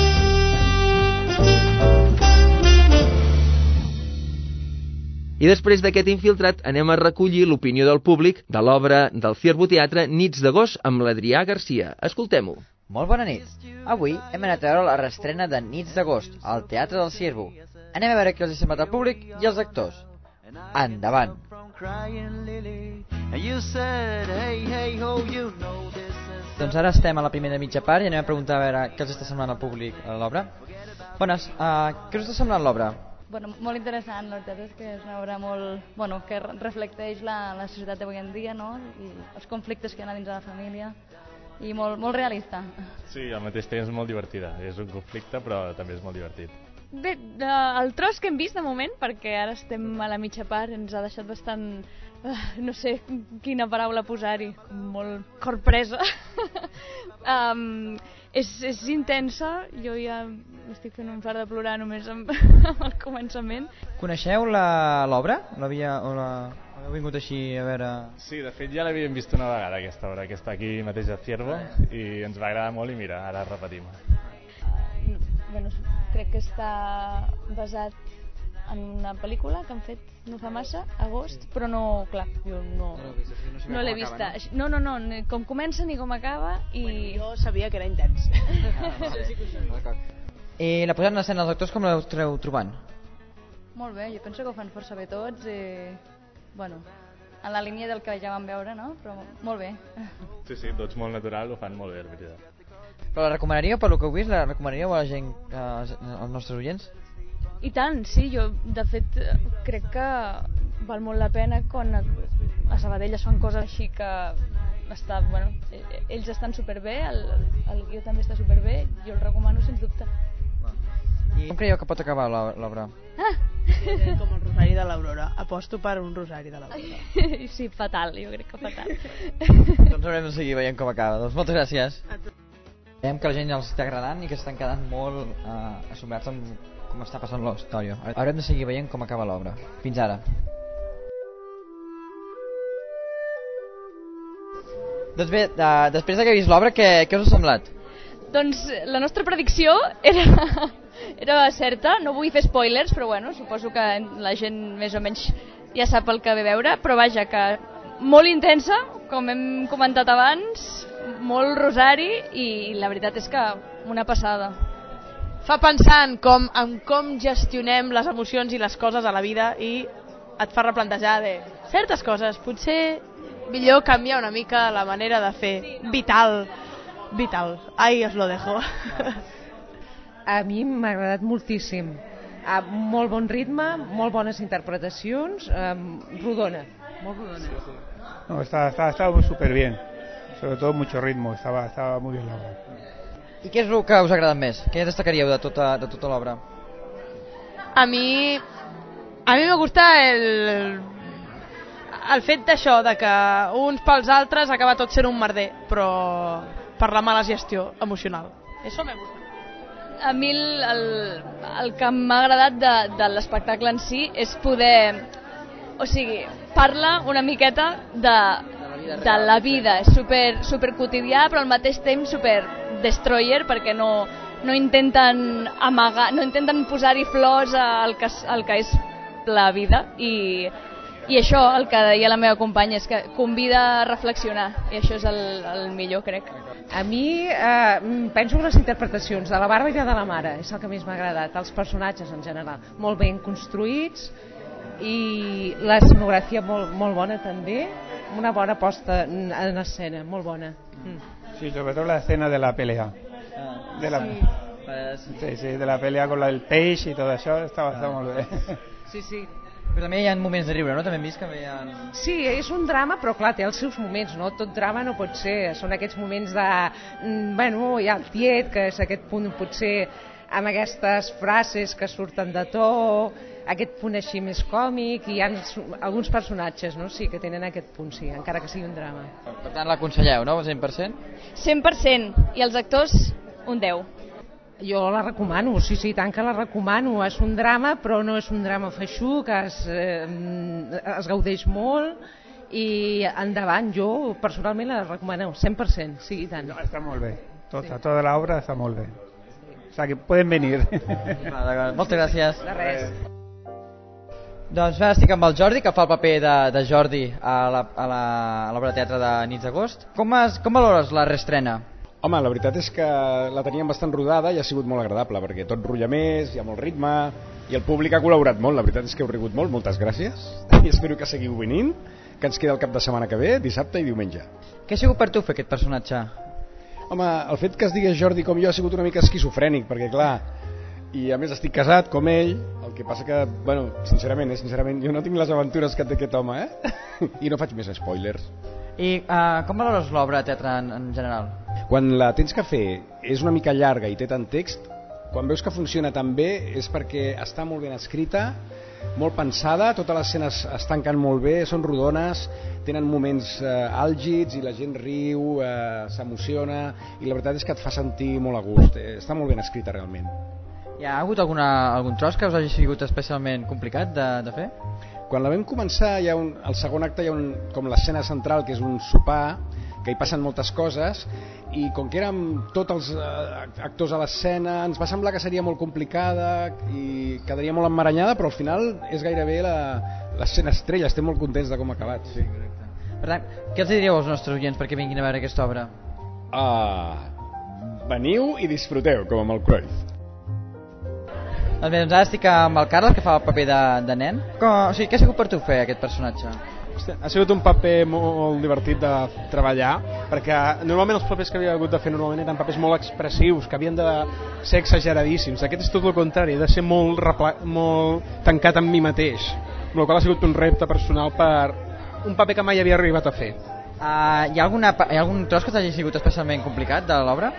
I després d'aquest infiltrat anem a recollir l'opinió del públic de l'obra del Ciervo Teatre Nits d'agost amb l'Adrià Garcia. Escoltem-ho. Molt bona nit. Avui hem anat a veure la reestrena de Nits d'agost al Teatre del Ciervo. Anem a veure què els ha semblat al públic i els actors. Endavant. Doncs ara estem a la primera mitja part i anem a preguntar a veure què els està semblant al públic a l'obra. Bones, uh, què us està semblant l'obra? Bueno, molt interessant, la veritat és que és una obra molt, bueno, que reflecteix la, la societat d'avui en dia, no? I els conflictes que hi ha dins de la família, i molt, molt realista. Sí, al mateix temps molt divertida. És un conflicte, però també és molt divertit. Bé, el tros que hem vist de moment, perquè ara estem a la mitja part, ens ha deixat bastant no sé quina paraula posar-hi, molt corpresa. um, és, és intensa, jo ja estic fent un fart de plorar només amb, amb el començament. Coneixeu l'obra? L'havia heu vingut així a veure... Sí, de fet ja l'havíem vist una vegada aquesta obra, que està aquí mateix a Ciervo, i ens va agradar molt i mira, ara repetim. Uh, bueno, crec que està basat en una pel·lícula que han fet no fa massa, agost, però no, clar, jo no, no l'he vista. No, no, no, ni com comença ni com acaba i... Bueno, jo sabia que era intens. I la posada en escena dels actors com l'heu trobant? Molt bé, jo penso que ho fan força bé tots i... Bueno, en la línia del que ja vam veure, no? Però molt bé. Sí, sí, tots molt natural, ho fan molt bé, la veritat. Però la recomanaríeu, per lo que heu vist, la recomanaríeu a la gent, als nostres oients? I tant, sí, jo de fet crec que val molt la pena quan a Sabadell es fan coses així que està, bueno, ells estan superbé, el, el guió també està superbé, jo el recomano sens dubte. I com creieu que pot acabar l'obra? Ah! Com el Rosari de l'Aurora, aposto per un Rosari de l'Aurora. Sí, fatal, jo crec que fatal. Doncs haurem de seguir veient com acaba, doncs moltes gràcies. Veiem que la gent els està agradant i que estan quedant molt eh, assombrats amb com està passant la història. Haurem de seguir veient com acaba l'obra. Fins ara. Doncs bé, de, després que he vist l'obra, què, què us ha semblat? Doncs la nostra predicció era, era certa, no vull fer spoilers, però bueno, suposo que la gent més o menys ja sap el que ve veure, però vaja, que molt intensa, com hem comentat abans, molt rosari i la veritat és que una passada. Fa pensar en com, en com gestionem les emocions i les coses a la vida i et fa replantejar de certes coses. Potser millor canviar una mica la manera de fer. Vital. Vital. Ahí os lo dejo. A mi m'ha agradat moltíssim. A molt bon ritme, molt bones interpretacions, um, rodona. Molt rodona. No, estaba, estaba, estaba súper bien. Sobre todo mucho ritmo. Estaba, estaba muy bien la obra. I què és el que us ha agradat més? Què destacaríeu de tota, de tota l'obra? A mi a mi me gusta el el fet d'això, de que uns pels altres acaba tot sent un merder, però per la mala gestió emocional. Eso me gusta. A mi el, el, el que m'ha agradat de, de l'espectacle en si és poder... O sigui, parla una miqueta de, de la vida, és super, super quotidià, però al mateix temps super destroyer, perquè no, no intenten amagar, no intenten posar-hi flors al que, al que és la vida, i, i això, el que deia la meva companya, és que convida a reflexionar, i això és el, el millor, crec. A mi eh, penso en les interpretacions de la Bàrbara i de la mare, és el que més m'ha agradat, els personatges en general, molt ben construïts, i l'escenografia molt, molt bona també, una bona posta en escena, molt bona. Mm. Sí, sobre todo la escena de la pelea. De la, sí. Sí, sí, de la pelea con la, el peix i tot això, està bastant molt bé. Sí, sí. Però també hi ha moments de riure, no? També hem vist que hi ha... Sí, és un drama, però clar, té els seus moments, no? Tot drama no pot ser, són aquests moments de... Bueno, hi ha el tiet, que és aquest punt potser amb aquestes frases que surten de to, aquest punt així més còmic, i hi ha alguns personatges, no? Sí, que tenen aquest punt, sí, encara que sigui un drama. Per tant, l'aconselleu, no? cent per cent? cent per cent, i els actors, un deu. Jo la recomano, sí, sí, tant que la recomano. És un drama, però no és un drama feixuc, que es, eh, es gaudeix molt, i endavant, jo personalment la recomano, cent per cent, sí, i tant. No, està molt bé, tota, tota l'obra està molt bé. O sigui que poden venir. Ah, moltes gràcies. De res. Doncs ara estic amb el Jordi, que fa el paper de, de Jordi a l'obra de teatre de Nits d'agost. Com, has, com valores la reestrena? Home, la veritat és que la teníem bastant rodada i ha sigut molt agradable, perquè tot rutlla més, hi ha molt ritme, i el públic ha col·laborat molt, la veritat és que heu rigut molt, moltes gràcies, i espero que seguiu venint, que ens queda el cap de setmana que ve, dissabte i diumenge. Què ha sigut per tu fer aquest personatge? Home, el fet que es digués Jordi com jo ha sigut una mica esquizofrènic, perquè clar, i a més estic casat com ell, el que passa que, bueno, sincerament, eh, sincerament, jo no tinc les aventures que té aquest home, eh? I no faig més spoilers. I uh, com valores l'obra de teatre en, en general? Quan la tens que fer és una mica llarga i té tant text, quan veus que funciona tan bé és perquè està molt ben escrita, molt pensada, totes les escenes es tanquen molt bé, són rodones, tenen moments eh, àlgids i la gent riu, eh, s'emociona, i la veritat és que et fa sentir molt a gust. Eh, està molt ben escrita realment. Hi ha hagut alguna, algun tros que us hagi sigut especialment complicat de, de fer? Quan la vam començar, hi ha un, al segon acte hi ha un, com l'escena central, que és un sopar, que hi passen moltes coses, i com que érem tots els eh, actors a l'escena, ens va semblar que seria molt complicada i quedaria molt emmaranyada, però al final és gairebé l'escena estrella. Estem molt contents de com ha acabat. Sí. Per tant, què els diríeu als nostres oients perquè vinguin a veure aquesta obra? Uh, veniu i disfruteu, com amb el Cruyff. Doncs bé, doncs ara estic amb el Carles, que fa el paper de, de nen. Com, o sigui, què ha sigut per tu fer aquest personatge? Ha sigut un paper molt divertit de treballar, perquè normalment els papers que havia hagut de fer normalment eren papers molt expressius, que havien de ser exageradíssims. Aquest és tot el contrari, he de ser molt, repla... molt tancat amb mi mateix, amb la qual ha sigut un repte personal per un paper que mai havia arribat a fer. Uh, hi, ha alguna, hi ha algun tros que t'hagi sigut especialment complicat de l'obra?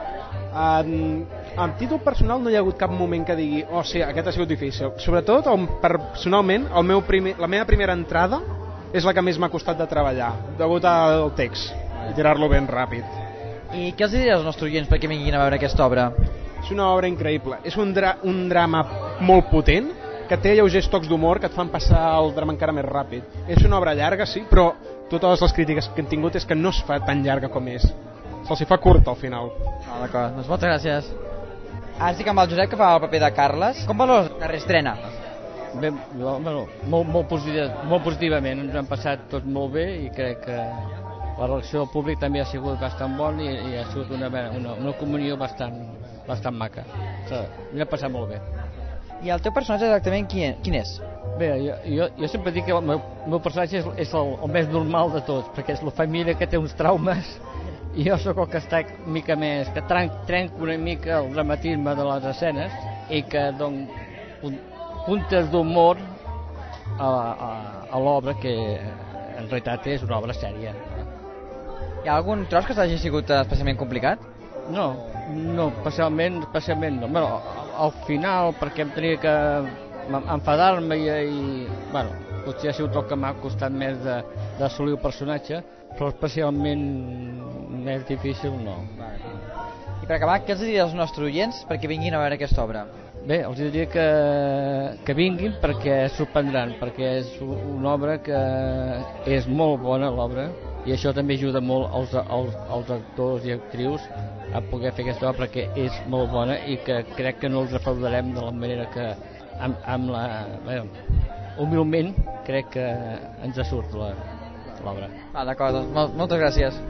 En, en títol personal no hi ha hagut cap moment que digui oh sí, aquest ha sigut difícil. Sobretot, on, personalment, el meu primer, la meva primera entrada és la que més m'ha costat de treballar, degut al text, i tirar-lo ben ràpid. I què els diries als nostres oients perquè vinguin a veure aquesta obra? És una obra increïble. És un, dra un drama molt potent, que té lleugers tocs d'humor que et fan passar el drama encara més ràpid. És una obra llarga, sí, però totes les crítiques que han tingut és que no es fa tan llarga com és. Se'ls fa curta al final. Ah, d'acord, doncs moltes gràcies. Ara estic amb el Josep, que fa el paper de Carles. Com valors la reestrena? Bé, bueno, molt, molt, positiva, molt positivament, ens han passat tot molt bé i crec que la reacció del públic també ha sigut bastant bona i, i ha sigut una, una, una comunió bastant, bastant maca. M'ha passat molt bé. I el teu personatge exactament quin, quin és? Bé, jo, jo, jo sempre dic que el meu, el meu personatge és, és el, el més normal de tots, perquè és la família que té uns traumes i jo sóc el que està una mica més, que trenco una mica el dramatisme de les escenes i que dono puntes d'humor a, a, a l'obra, que en realitat és una obra sèria. Hi ha algun tros que t'hagi sigut especialment complicat? No, no, especialment, especialment no. Bueno, al final, perquè em tenia que enfadar-me i, i bueno, potser ha sigut el que m'ha costat més d'assolir el personatge, però especialment més difícil no. I per acabar, què els diries als nostres oients perquè vinguin a veure aquesta obra? Bé, els diria que, que vinguin perquè es sorprendran, perquè és una obra que és molt bona, l'obra, i això també ajuda molt als, als, als actors i actrius a poder fer aquesta obra, perquè és molt bona i que crec que no els defraudarem de la manera que amb, amb la, bé, humilment crec que ens surt l'obra. Ah, d'acord, doncs mol, moltes gràcies.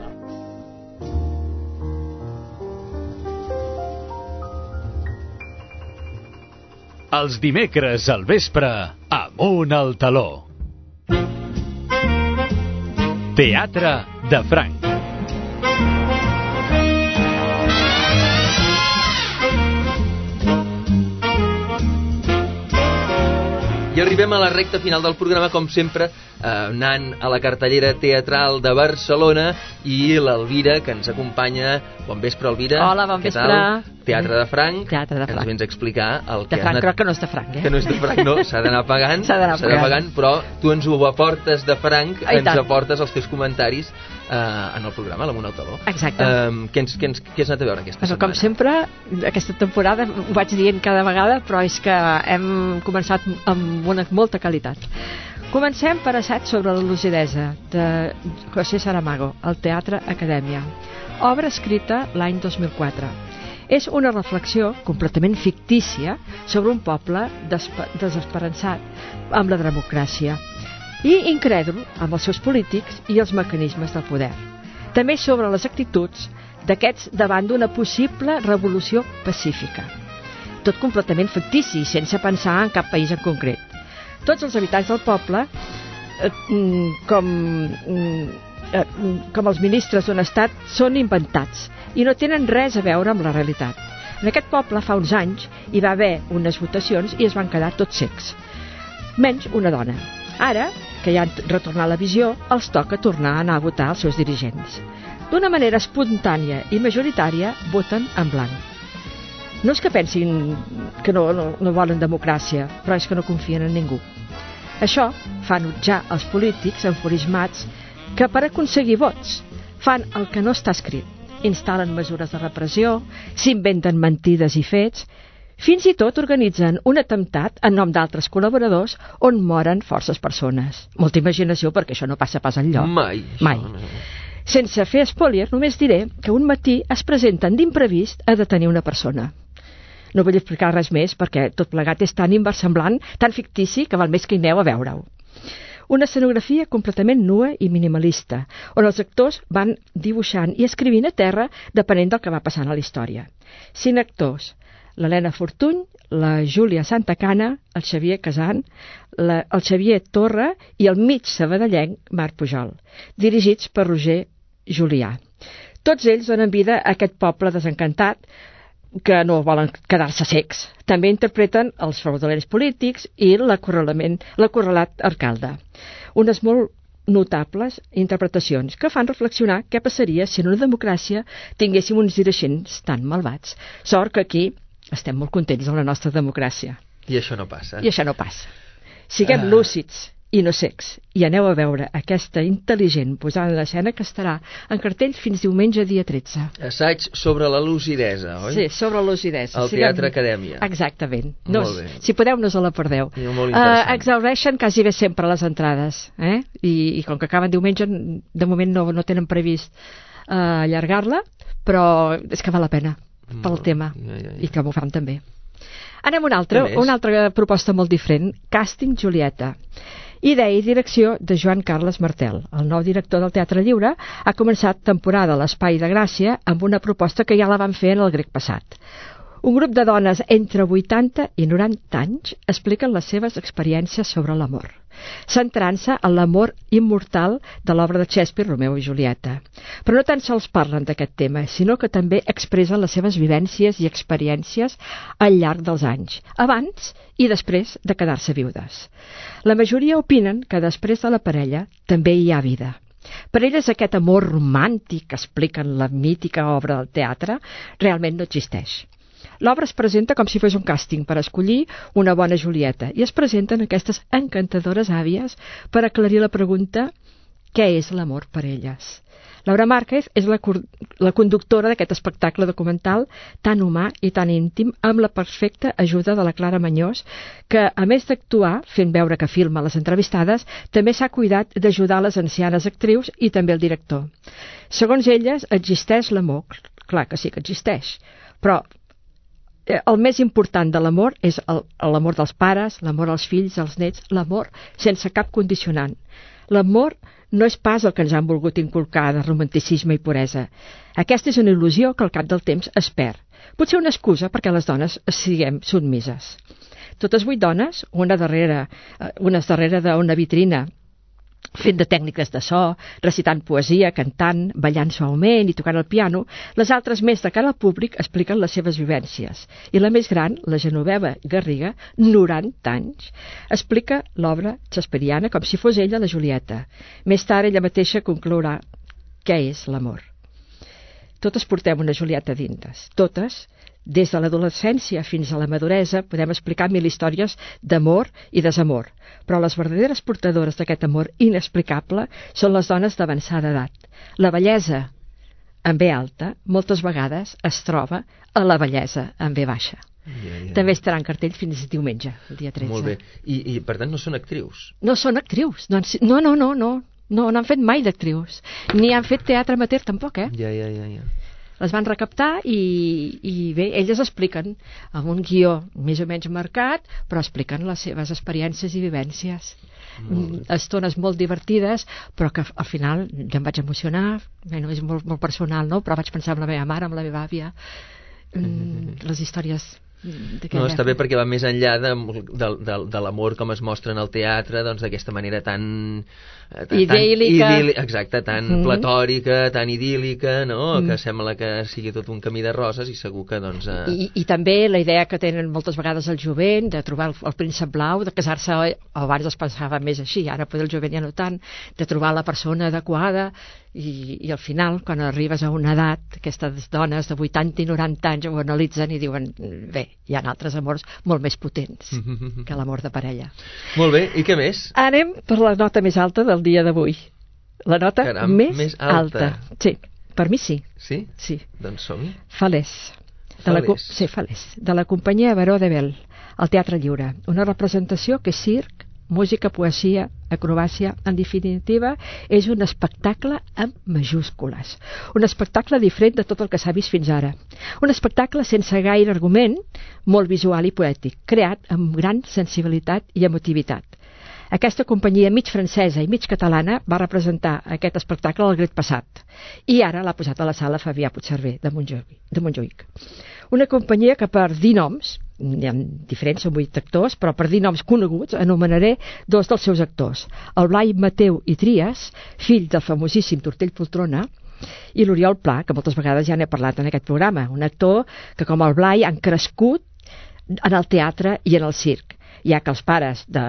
Els dimecres al vespre, Amunt al taló. Teatre de Franc. I arribem a la recta final del programa, com sempre, eh, anant a la cartellera teatral de Barcelona, i l'Elvira, que ens acompanya. Bon vespre, Elvira. Hola, bon Què vespre. Tal? Teatre de Franc. Teatre de Franc. Ens vens a explicar el que de Franc, anat... però que no és de Franc, eh? Que no és de Franc, no, s'ha d'anar pagant, s'ha d'anar pagant. pagant, però tu ens ho aportes de Franc, I ens tant. aportes els teus comentaris eh, en el programa, l'Amunt al taló. Exacte. Eh, què, ens, què, ens, què has anat a veure aquesta Però, setmana? com sempre, aquesta temporada, ho vaig dient cada vegada, però és que hem començat amb una molta qualitat. Comencem per Assaig sobre la lucidesa, de José Saramago, al Teatre Acadèmia. Obra escrita l'any dos mil quatre. És una reflexió completament fictícia sobre un poble desesperançat amb la democràcia i incrèdul amb els seus polítics i els mecanismes del poder. També sobre les actituds d'aquests davant d'una possible revolució pacífica. Tot completament fictici, sense pensar en cap país en concret. Tots els habitants del poble, eh, com, eh, com els ministres d'un estat, són inventats i no tenen res a veure amb la realitat. En aquest poble, fa uns anys, hi va haver unes votacions i es van quedar tots cecs, menys una dona. Ara, que ja han retornat la visió, els toca tornar a anar a votar els seus dirigents. D'una manera espontània i majoritària, voten en blanc. No és que pensin que no, no, no volen democràcia, però és que no confien en ningú. Això fan ja els polítics enfurismats que per aconseguir vots fan el que no està escrit. Instal·len mesures de repressió, s'inventen mentides i fets, fins i tot organitzen un atemptat en nom d'altres col·laboradors on moren forces persones. Molta imaginació, perquè això no passa pas enlloc. Mai. Mai. No. Sense fer spoiler, només diré que un matí es presenten d'imprevist a detenir una persona. No vull explicar res més perquè tot plegat és tan inversemblant, tan fictici, que val més que hi aneu a veure-ho. Una escenografia completament nua i minimalista, on els actors van dibuixant i escrivint a terra depenent del que va passant a la història. Cinc actors: l'Helena Fortuny, la Júlia Santacana, el Xavier Casant, la, el Xavier Torra i el mig sabadellenc Marc Pujol, dirigits per Roger Julià. Tots ells donen vida a aquest poble desencantat que no volen quedar-se secs. També interpreten els fraudulents polítics i l'acorralat alcalde. Unes molt notables interpretacions que fan reflexionar què passaria si en una democràcia tinguéssim uns dirigents tan malvats. Sort que aquí estem molt contents amb la nostra democràcia. I això no passa. I això no passa. Siguem uh... lúcids i no secs, i aneu a veure aquesta intel·ligent posada en escena que estarà en cartell fins diumenge dia tretze. Assaig sobre la lucidesa, oi? Sí, sobre la lucidesa. Al Siguem... Teatre Acadèmia. Exactament. No, si podeu, no se la perdeu. Molt interessant. Uh, exhaureixen quasi bé sempre les entrades, eh? I, i com que acaben diumenge, de moment no, no tenen previst uh, allargar-la, però és que val la pena pel mm, tema, ja, ja, ja. I que m'ho fan també. Anem a una altra, una altra proposta molt diferent, Càsting Julieta. Idea i direcció de Joan Carles Martel. El nou director del Teatre Lliure ha començat temporada a l'Espai de Gràcia amb una proposta que ja la van fer en el grec passat. Un grup de dones entre vuitanta i noranta anys expliquen les seves experiències sobre l'amor, centrant-se en l'amor immortal de l'obra de Shakespeare, Romeu i Julieta. Però no tan sols parlen d'aquest tema, sinó que també expressen les seves vivències i experiències al llarg dels anys, abans i després de quedar-se viudes. La majoria opinen que després de la parella també hi ha vida. Per elles aquest amor romàntic que expliquen la mítica obra del teatre realment no existeix. L'obra es presenta com si fos un càsting per escollir una bona Julieta i es presenten aquestes encantadores àvies per aclarir la pregunta què és l'amor per elles. Laura Márquez és la, la conductora d'aquest espectacle documental tan humà i tan íntim amb la perfecta ajuda de la Clara Mañós, que a més d'actuar fent veure que filma les entrevistades, també s'ha cuidat d'ajudar les ancianes actrius i també el director. Segons elles, existeix l'amor, clar que sí que existeix, però el més important de l'amor és l'amor dels pares, l'amor als fills, als nets, l'amor sense cap condicionant. L'amor no és pas el que ens han volgut inculcar de romanticisme i puresa. Aquesta és una il·lusió que al cap del temps es perd. Potser una excusa perquè les dones siguem submises. Totes vuit dones, una darrere, unes darrere d'una vitrina, fent de tècniques de so, recitant poesia, cantant, ballant suaument i tocant el piano, les altres més de cara al públic expliquen les seves vivències. I la més gran, la Genoveva Garriga, noranta anys, explica l'obra shakespeariana com si fos ella la Julieta. Més tard ella mateixa conclourà què és l'amor. Totes portem una Julieta dintres, totes. Des de l'adolescència fins a la maduresa podem explicar mil històries d'amor i desamor, però les verdaderes portadores d'aquest amor inexplicable són les dones d'avançada edat. La bellesa en B alta moltes vegades es troba a la bellesa en B baixa. Ja, ja. També estarà en cartell fins diumenge, el dia tretze. Molt bé. I, i per tant no són actrius? No són actrius. No, no, no, no. No, no han fet mai d'actrius. Ni han fet teatre amateur tampoc, eh? Ja, ja, ja, ja. Les van recaptar i, i bé, elles expliquen amb un guió més o menys marcat, però expliquen les seves experiències i vivències. Mm. Estones molt divertides, però que al final ja em vaig emocionar. Bueno, és molt, molt personal, no? Però vaig pensar en la meva mare, en la meva àvia. Mm, les històries No, està bé perquè va més enllà de, de, de, de l'amor com es mostra en el teatre, doncs d'aquesta manera tan... tan idíl·lica. Tan, idíl·lica, exacte, tan mm. platòrica, tan idíl·lica, no? Mm. Que sembla que sigui tot un camí de roses i segur que, doncs... Eh... I, I també la idea que tenen moltes vegades el jovent de trobar el, el príncep blau, de casar-se, abans es pensava més així, ara potser el jovent ja no tant, de trobar la persona adequada, i, i al final, quan arribes a una edat, aquestes dones de vuitanta i noranta anys ho analitzen i diuen, bé, hi ha altres amors molt més potents que l'amor de parella. Molt bé, i què més? Anem per la nota més alta del dia d'avui. La nota Caram, més, més alta. alta. Sí, per mi sí. Sí? Sí. Doncs som-hi. Falès. De la, sí, Falès. De la companyia Baró de Bel, al Teatre Lliure. Una representació que és circ, música, poesia, acrobàcia, en definitiva, és un espectacle amb majúscules. Un espectacle diferent de tot el que s'ha vist fins ara. Un espectacle sense gaire argument, molt visual i poètic, creat amb gran sensibilitat i emotivitat. Aquesta companyia mig francesa i mig catalana va representar aquest espectacle el gret passat i ara l'ha posat a la sala Fabià Puigcerver de Montjuïc. De Montjuïc. Una companyia que per dir noms, hi ha diferents, són vuit actors, però per dir noms coneguts anomenaré dos dels seus actors, el Blai Mateu i Trias, fill del famosíssim Tortell Poltrona, i l'Oriol Pla, que moltes vegades ja n'he parlat en aquest programa, un actor que com el Blai han crescut en el teatre i en el circ, ja que els pares de,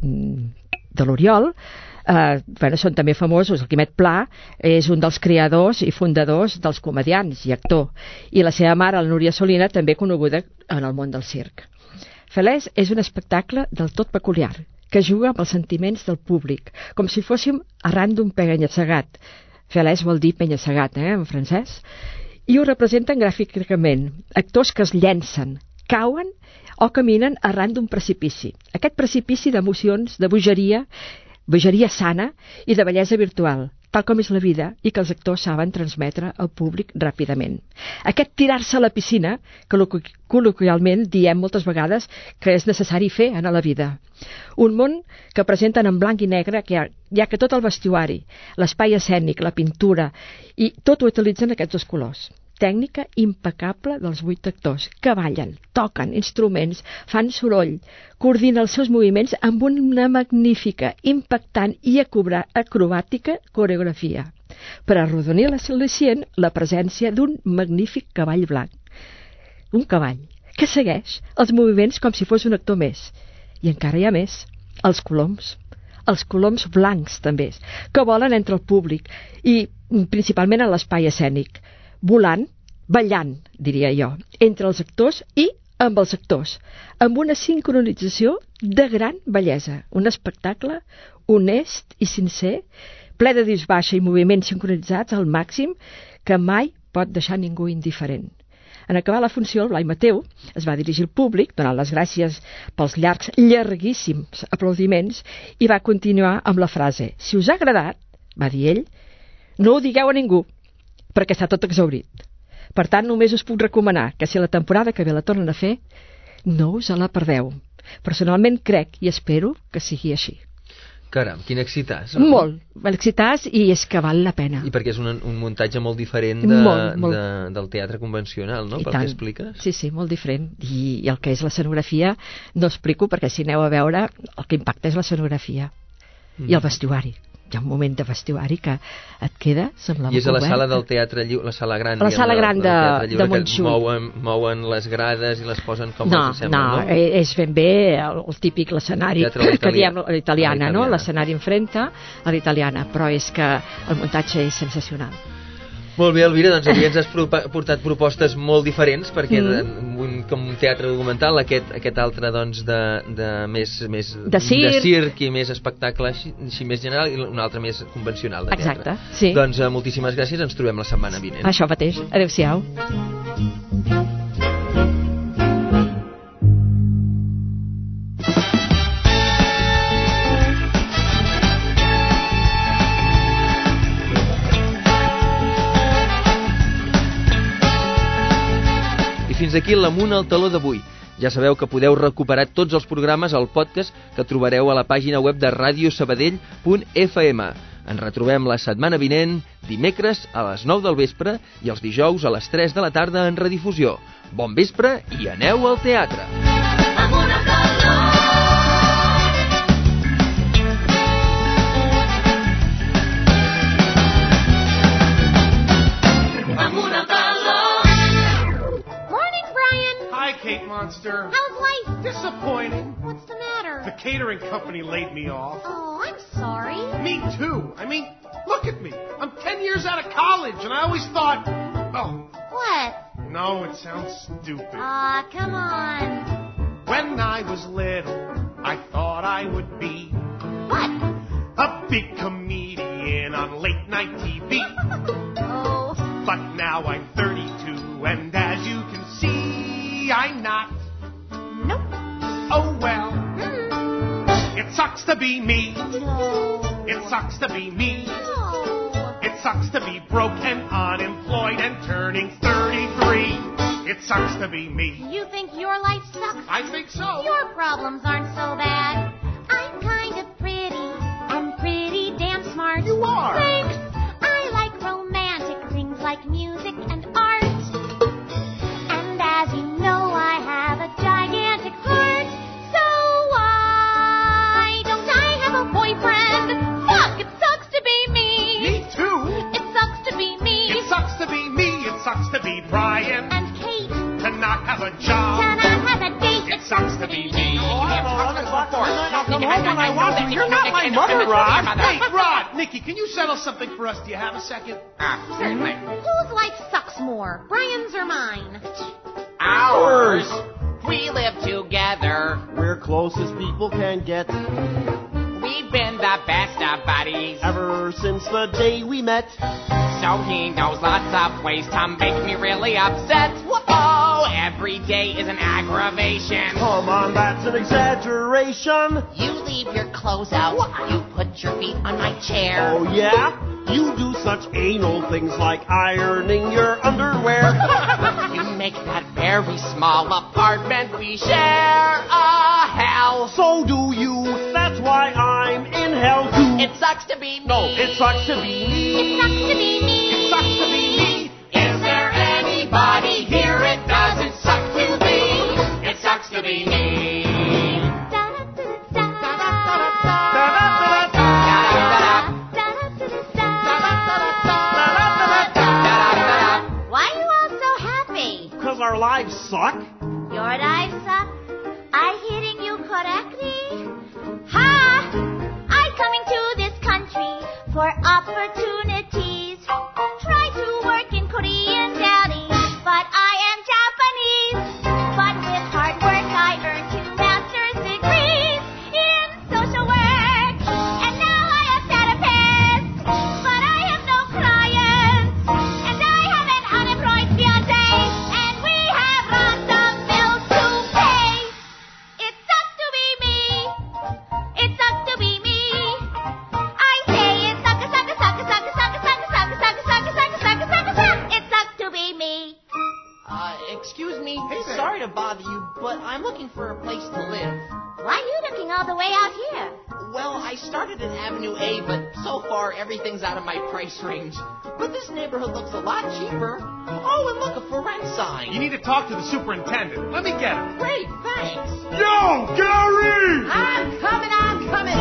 de l'Oriol eh, bueno, són també famosos. El Quimet Pla és un dels creadors i fundadors dels comediants i actor, i la seva mare, la Núria Solina, també coneguda en el món del circ. Falès és un espectacle del tot peculiar, que juga amb els sentiments del públic, com si fóssim arran d'un penya-segat. Falès vol dir penya-segat, eh, en francès, i ho representen gràficament. Actors que es llencen, cauen o caminen arran d'un precipici. Aquest precipici d'emocions, de bogeria, bogeria sana i de bellesa virtual, tal com és la vida i que els actors saben transmetre al públic ràpidament. Aquest tirar-se a la piscina, que col·loquialment diem moltes vegades que és necessari fer en la vida. Un món que presenten en blanc i negre, que ha, ja que tot el vestuari, l'espai escènic, la pintura, i tot ho utilitzen aquests dos colors. Tècnica impecable dels vuit actors, que ballen, toquen instruments, fan soroll, coordinen els seus moviments amb una magnífica, impactant i acrobàtica coreografia, per arrodonir l'al·licient la presència d'un magnífic cavall blanc. Un cavall que segueix els moviments com si fos un actor més. I encara hi ha més, els coloms. Els coloms blancs també, que volen entre el públic i principalment en l'espai escènic, volant, ballant, diria jo, entre els actors i amb els actors, amb una sincronització de gran bellesa. Un espectacle honest i sincer, ple de disc baixa i moviments sincronitzats al màxim, que mai pot deixar ningú indiferent. En acabar la funció, el Blai Mateu es va dirigir al públic, donant les gràcies pels llargs, llarguíssims aplaudiments, i va continuar amb la frase: si us ha agradat, va dir ell, no ho digueu a ningú, perquè està tot exhaurit. Per tant, només us puc recomanar que si la temporada que ve la tornen a fer, no us la perdeu. Personalment crec i espero que sigui així. Caram, quin excitàs. No? Molt, excitàs, i és que val la pena. I perquè és un, un muntatge molt diferent de, molt, molt. De, del teatre convencional, no? I pel tant. Que expliques. Sí, sí, molt diferent. I, i el que és l'escenografia no explico, perquè si aneu a veure, el que impacta és l'escenografia mm. i el vestuari. Hi ha un moment de vestuari que et queda amb la boca oberta. I és a la sala del Teatre Lliure, la sala gran, la sala gran de, de, de Montjuïc. Mouen, mouen les grades i les posen com no, els sembla, no? No, és ben bé el, el típic l'escenari que diem l'italiana, no? L'escenari enfrenta a l'italiana, però és que el muntatge és sensacional. Molt bé, Elvira, doncs avui ens has portat propostes molt diferents, perquè mm. un, com un teatre documental, aquest, aquest altre doncs, de, de més, més de, circ. de circ i més espectacle així, així més general, i un altre més convencional de teatre. Exacte, sí. Doncs uh, moltíssimes gràcies, ens trobem la setmana vinent. Això mateix, adeu-siau. Fins aquí l'Amunt al Taló d'avui. Ja sabeu que podeu recuperar tots els programes al podcast que trobareu a la pàgina web de radio sabadell punt f m. Ens retrobem la setmana vinent, dimecres a les nou del vespre i els dijous a les tres de la tarda en redifusió. Bon vespre i aneu al teatre! Kate Monster. How's life? Disappointing. What's the matter? The catering company laid me off. Oh, I'm sorry. Me too. I mean, look at me. I'm ten years out of college, and I always thought, oh. What? No, it sounds stupid. Aw, uh, come on. When I was little, I thought I would be. What? A big comedian on late night T V. Oh. But now I'm thirty-two, and as you can see, I'm not. Nope. Oh well. Mm. It sucks to be me. No. It sucks to be me. No. It sucks to be broke and unemployed and turning thirty-three. It sucks to be me. You think your life sucks? I think so. Your problems aren't so bad. I'm kind of pretty. I'm pretty damn smart. You are. Thanks. I like romantic things like music and art. And as you know, I have a gigantic heart. So why don't I have a boyfriend? Fuck, it sucks to be me. Me too. It sucks to be me. It sucks to be me. It sucks to be Brian. And Kate. To not have a job. To not have a date. It sucks to be me. I'll come home when I want to. You're not my mother, Rod. Hey, Rod, Nikki, can you settle something for us? Do you have a second? Ah, certainly. Whose life sucks more, Brian's or mine? Ours. We live together. We're close as people can get. We've been the best of buddies ever since the day we met. So he knows lots of ways to make me really upset. Whoa, every day is an aggravation. Come on, that's an exaggeration. You leave your clothes out. You put your feet on my chair. Oh, yeah? You do such anal things like ironing your underwear. You make that very small apartment we share a hell. So do you. That's why I'm in hell too. It sucks to be me. No, it sucks to be me. It sucks to be me. It sucks to be me. Is there anybody here it doesn't suck to be? It sucks to be me. Our lives suck? Your lives suck? I hearing you correctly? Ha! I coming to this country for opportunities. Try to work in Korean deli, but I am Japanese. But with hard work I earned two master's degrees in social work. And now I am therapist, but I have no clients. And I have an unemployed fiancé. Excuse me, hey, sorry to bother you, but I'm looking for a place to live. Why are you looking all the way out here? Well, I started at Avenue A, but so far everything's out of my price range. But this neighborhood looks a lot cheaper. Oh, and look, a for rent sign. You need to talk to the superintendent. Let me get him. Great, thanks. Yo, Gary! I'm coming, I'm coming.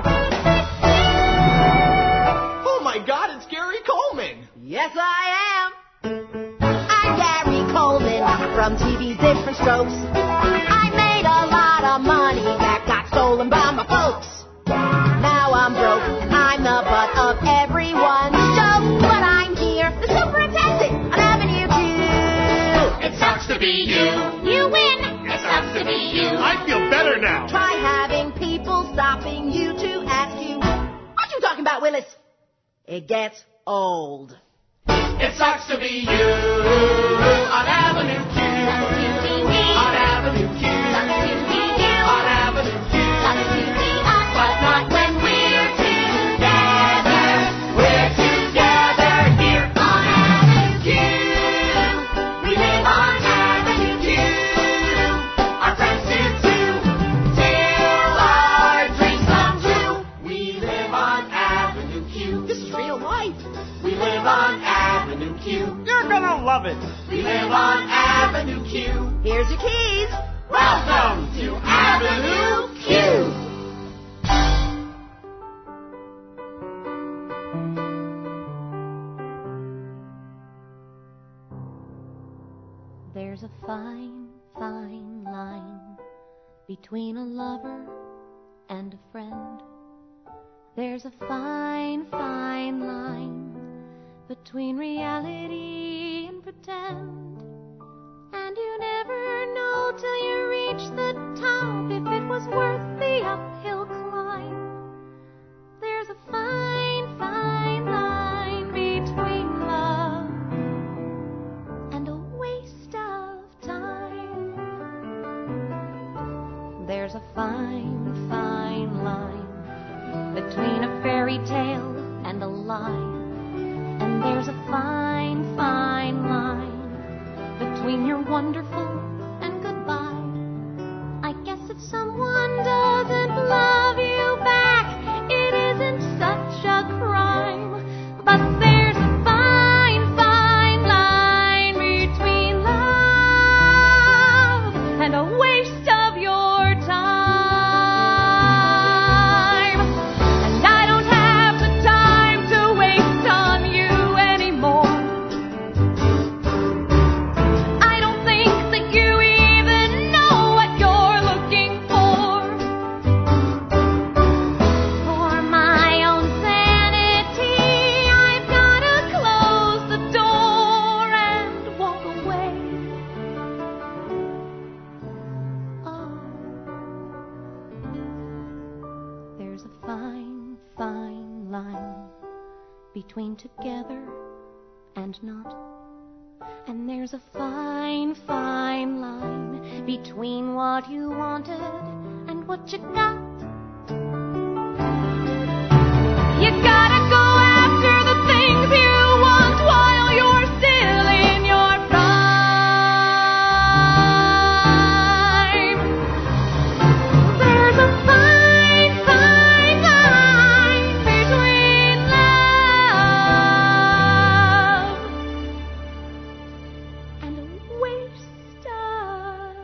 Oh my God, it's Gary Coleman. Yes, I am. I'm Gary Coleman from T V's Different Strokes. I made a lot of money that got stolen by my folks. Now I'm broke, I'm the butt of everyone's joke. But I'm here, the superintendent on Avenue Q. It sucks to be you. You win. It sucks to be you. I feel better now. Try having people stopping you to ask you, what you talking about, Willis? It gets old. It sucks to be you on Avenue Q. On Avenue Q. On Avenue Q. But not when we're together. We're together here on Avenue Q. We live on Avenue Q. Our friends do too. Till our dreams come true. We live on Avenue Q. Q. You're gonna love it. We live on Avenue Q. Here's your keys. Welcome to Avenue Q. There's a fine, fine line between a lover and a friend. There's a fine, fine line between reality and pretend. And you never know till you reach the top if it was worth the uphill climb. There's a fine, fine line between love and a waste of time. There's a fine, fine line between a fairy tale and a lie. And there's a fine, fine line between you're wonderful and goodbye. I guess if someone doesn't love you back, it isn't such a crime. But there's a fine, fine line between love and a waste of your time. And I don't have the time to waste on you anymore. I don't think that you even know what you're looking for. For my own sanity, I've gotta close the door and walk away. Oh, there's a fine, fine line between together and not. And there's a fine, fine line between what you wanted and what you got. You gotta go after the things you want while you're still in your prime. There's a fine, fine line between love and a waste of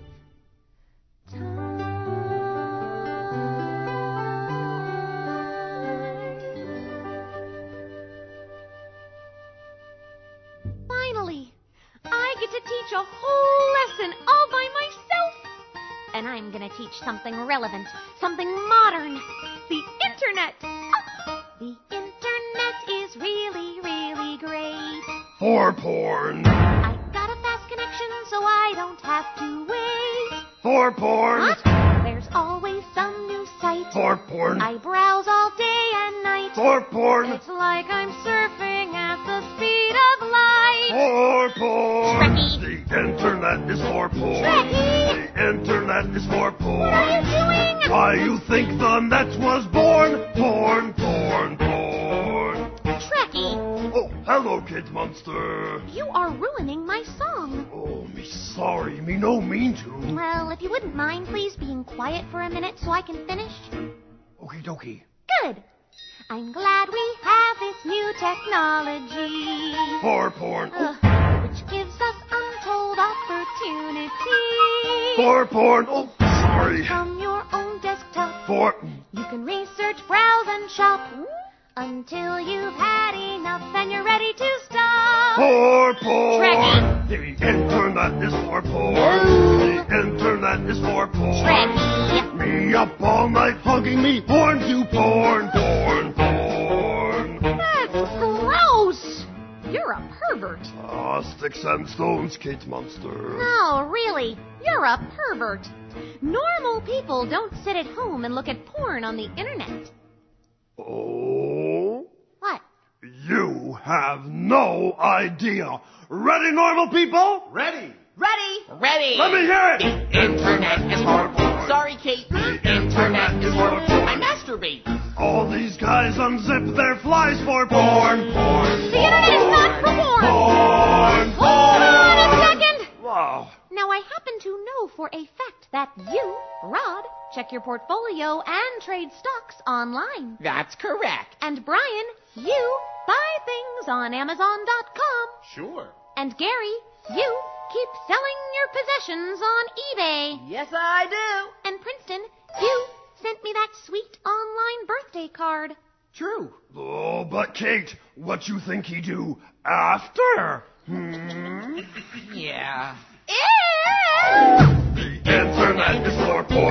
Finally, I get to teach a whole lesson all by myself. And I'm going to teach something relevant, something modern. The internet. Oh, the internet is really, really great. For porn. I got a fast connection so I don't have to wait. For porn. What? There's always some new site. For porn. I browse all day and night. For porn. It's like I'm surfing at the speed of light. For porn. Trekkie. The internet is for porn. Trekkie. The internet is for porn. What are you doing? Why you think the net was born? Porn, porn, porn. Trekkie. Oh, hello, Kid Monster. You are ruining my song. Oh, me sorry, me no mean to. Well, if you wouldn't mind, please being quiet for a minute so I can finish. Okie dokie. Good. I'm glad we have this new technology. For porn. Uh, which gives us untold opportunity. For porn. Oh, sorry. From your own desktop. For. You can research, browse, and shop. Until you've had enough and you're ready to stop. For porn. Trekkie. The internet is for porn. The internet is for porn. Trekkie. Me up all night hugging me porn to porn, porn, porn. That's gross. You're a pervert. Ah, sticks and stones, Kate Monster. No, really. You're a pervert. Normal people don't sit at home and look at porn on the internet. Oh? What? You have no idea. Ready, normal people? Ready. Ready. Ready. Let me hear it. The internet is for porn. Sorry, Kate. The internet is for porn. I masturbate. All these guys unzip their flies for porn, porn. The internet is not for porn. Porn, Hold on a second. Wow. Now, I happen to know for a fact that you, Rod, check your portfolio and trade stocks online. That's correct. And Brian, you buy things on Amazon dot com. Sure. And Gary, you keep selling your possessions on eBay. Yes, I do. And Princeton, you sent me that sweet online birthday card. True. Oh, but Kate, what you think he do after? Hmm? Yeah. The internet is for poor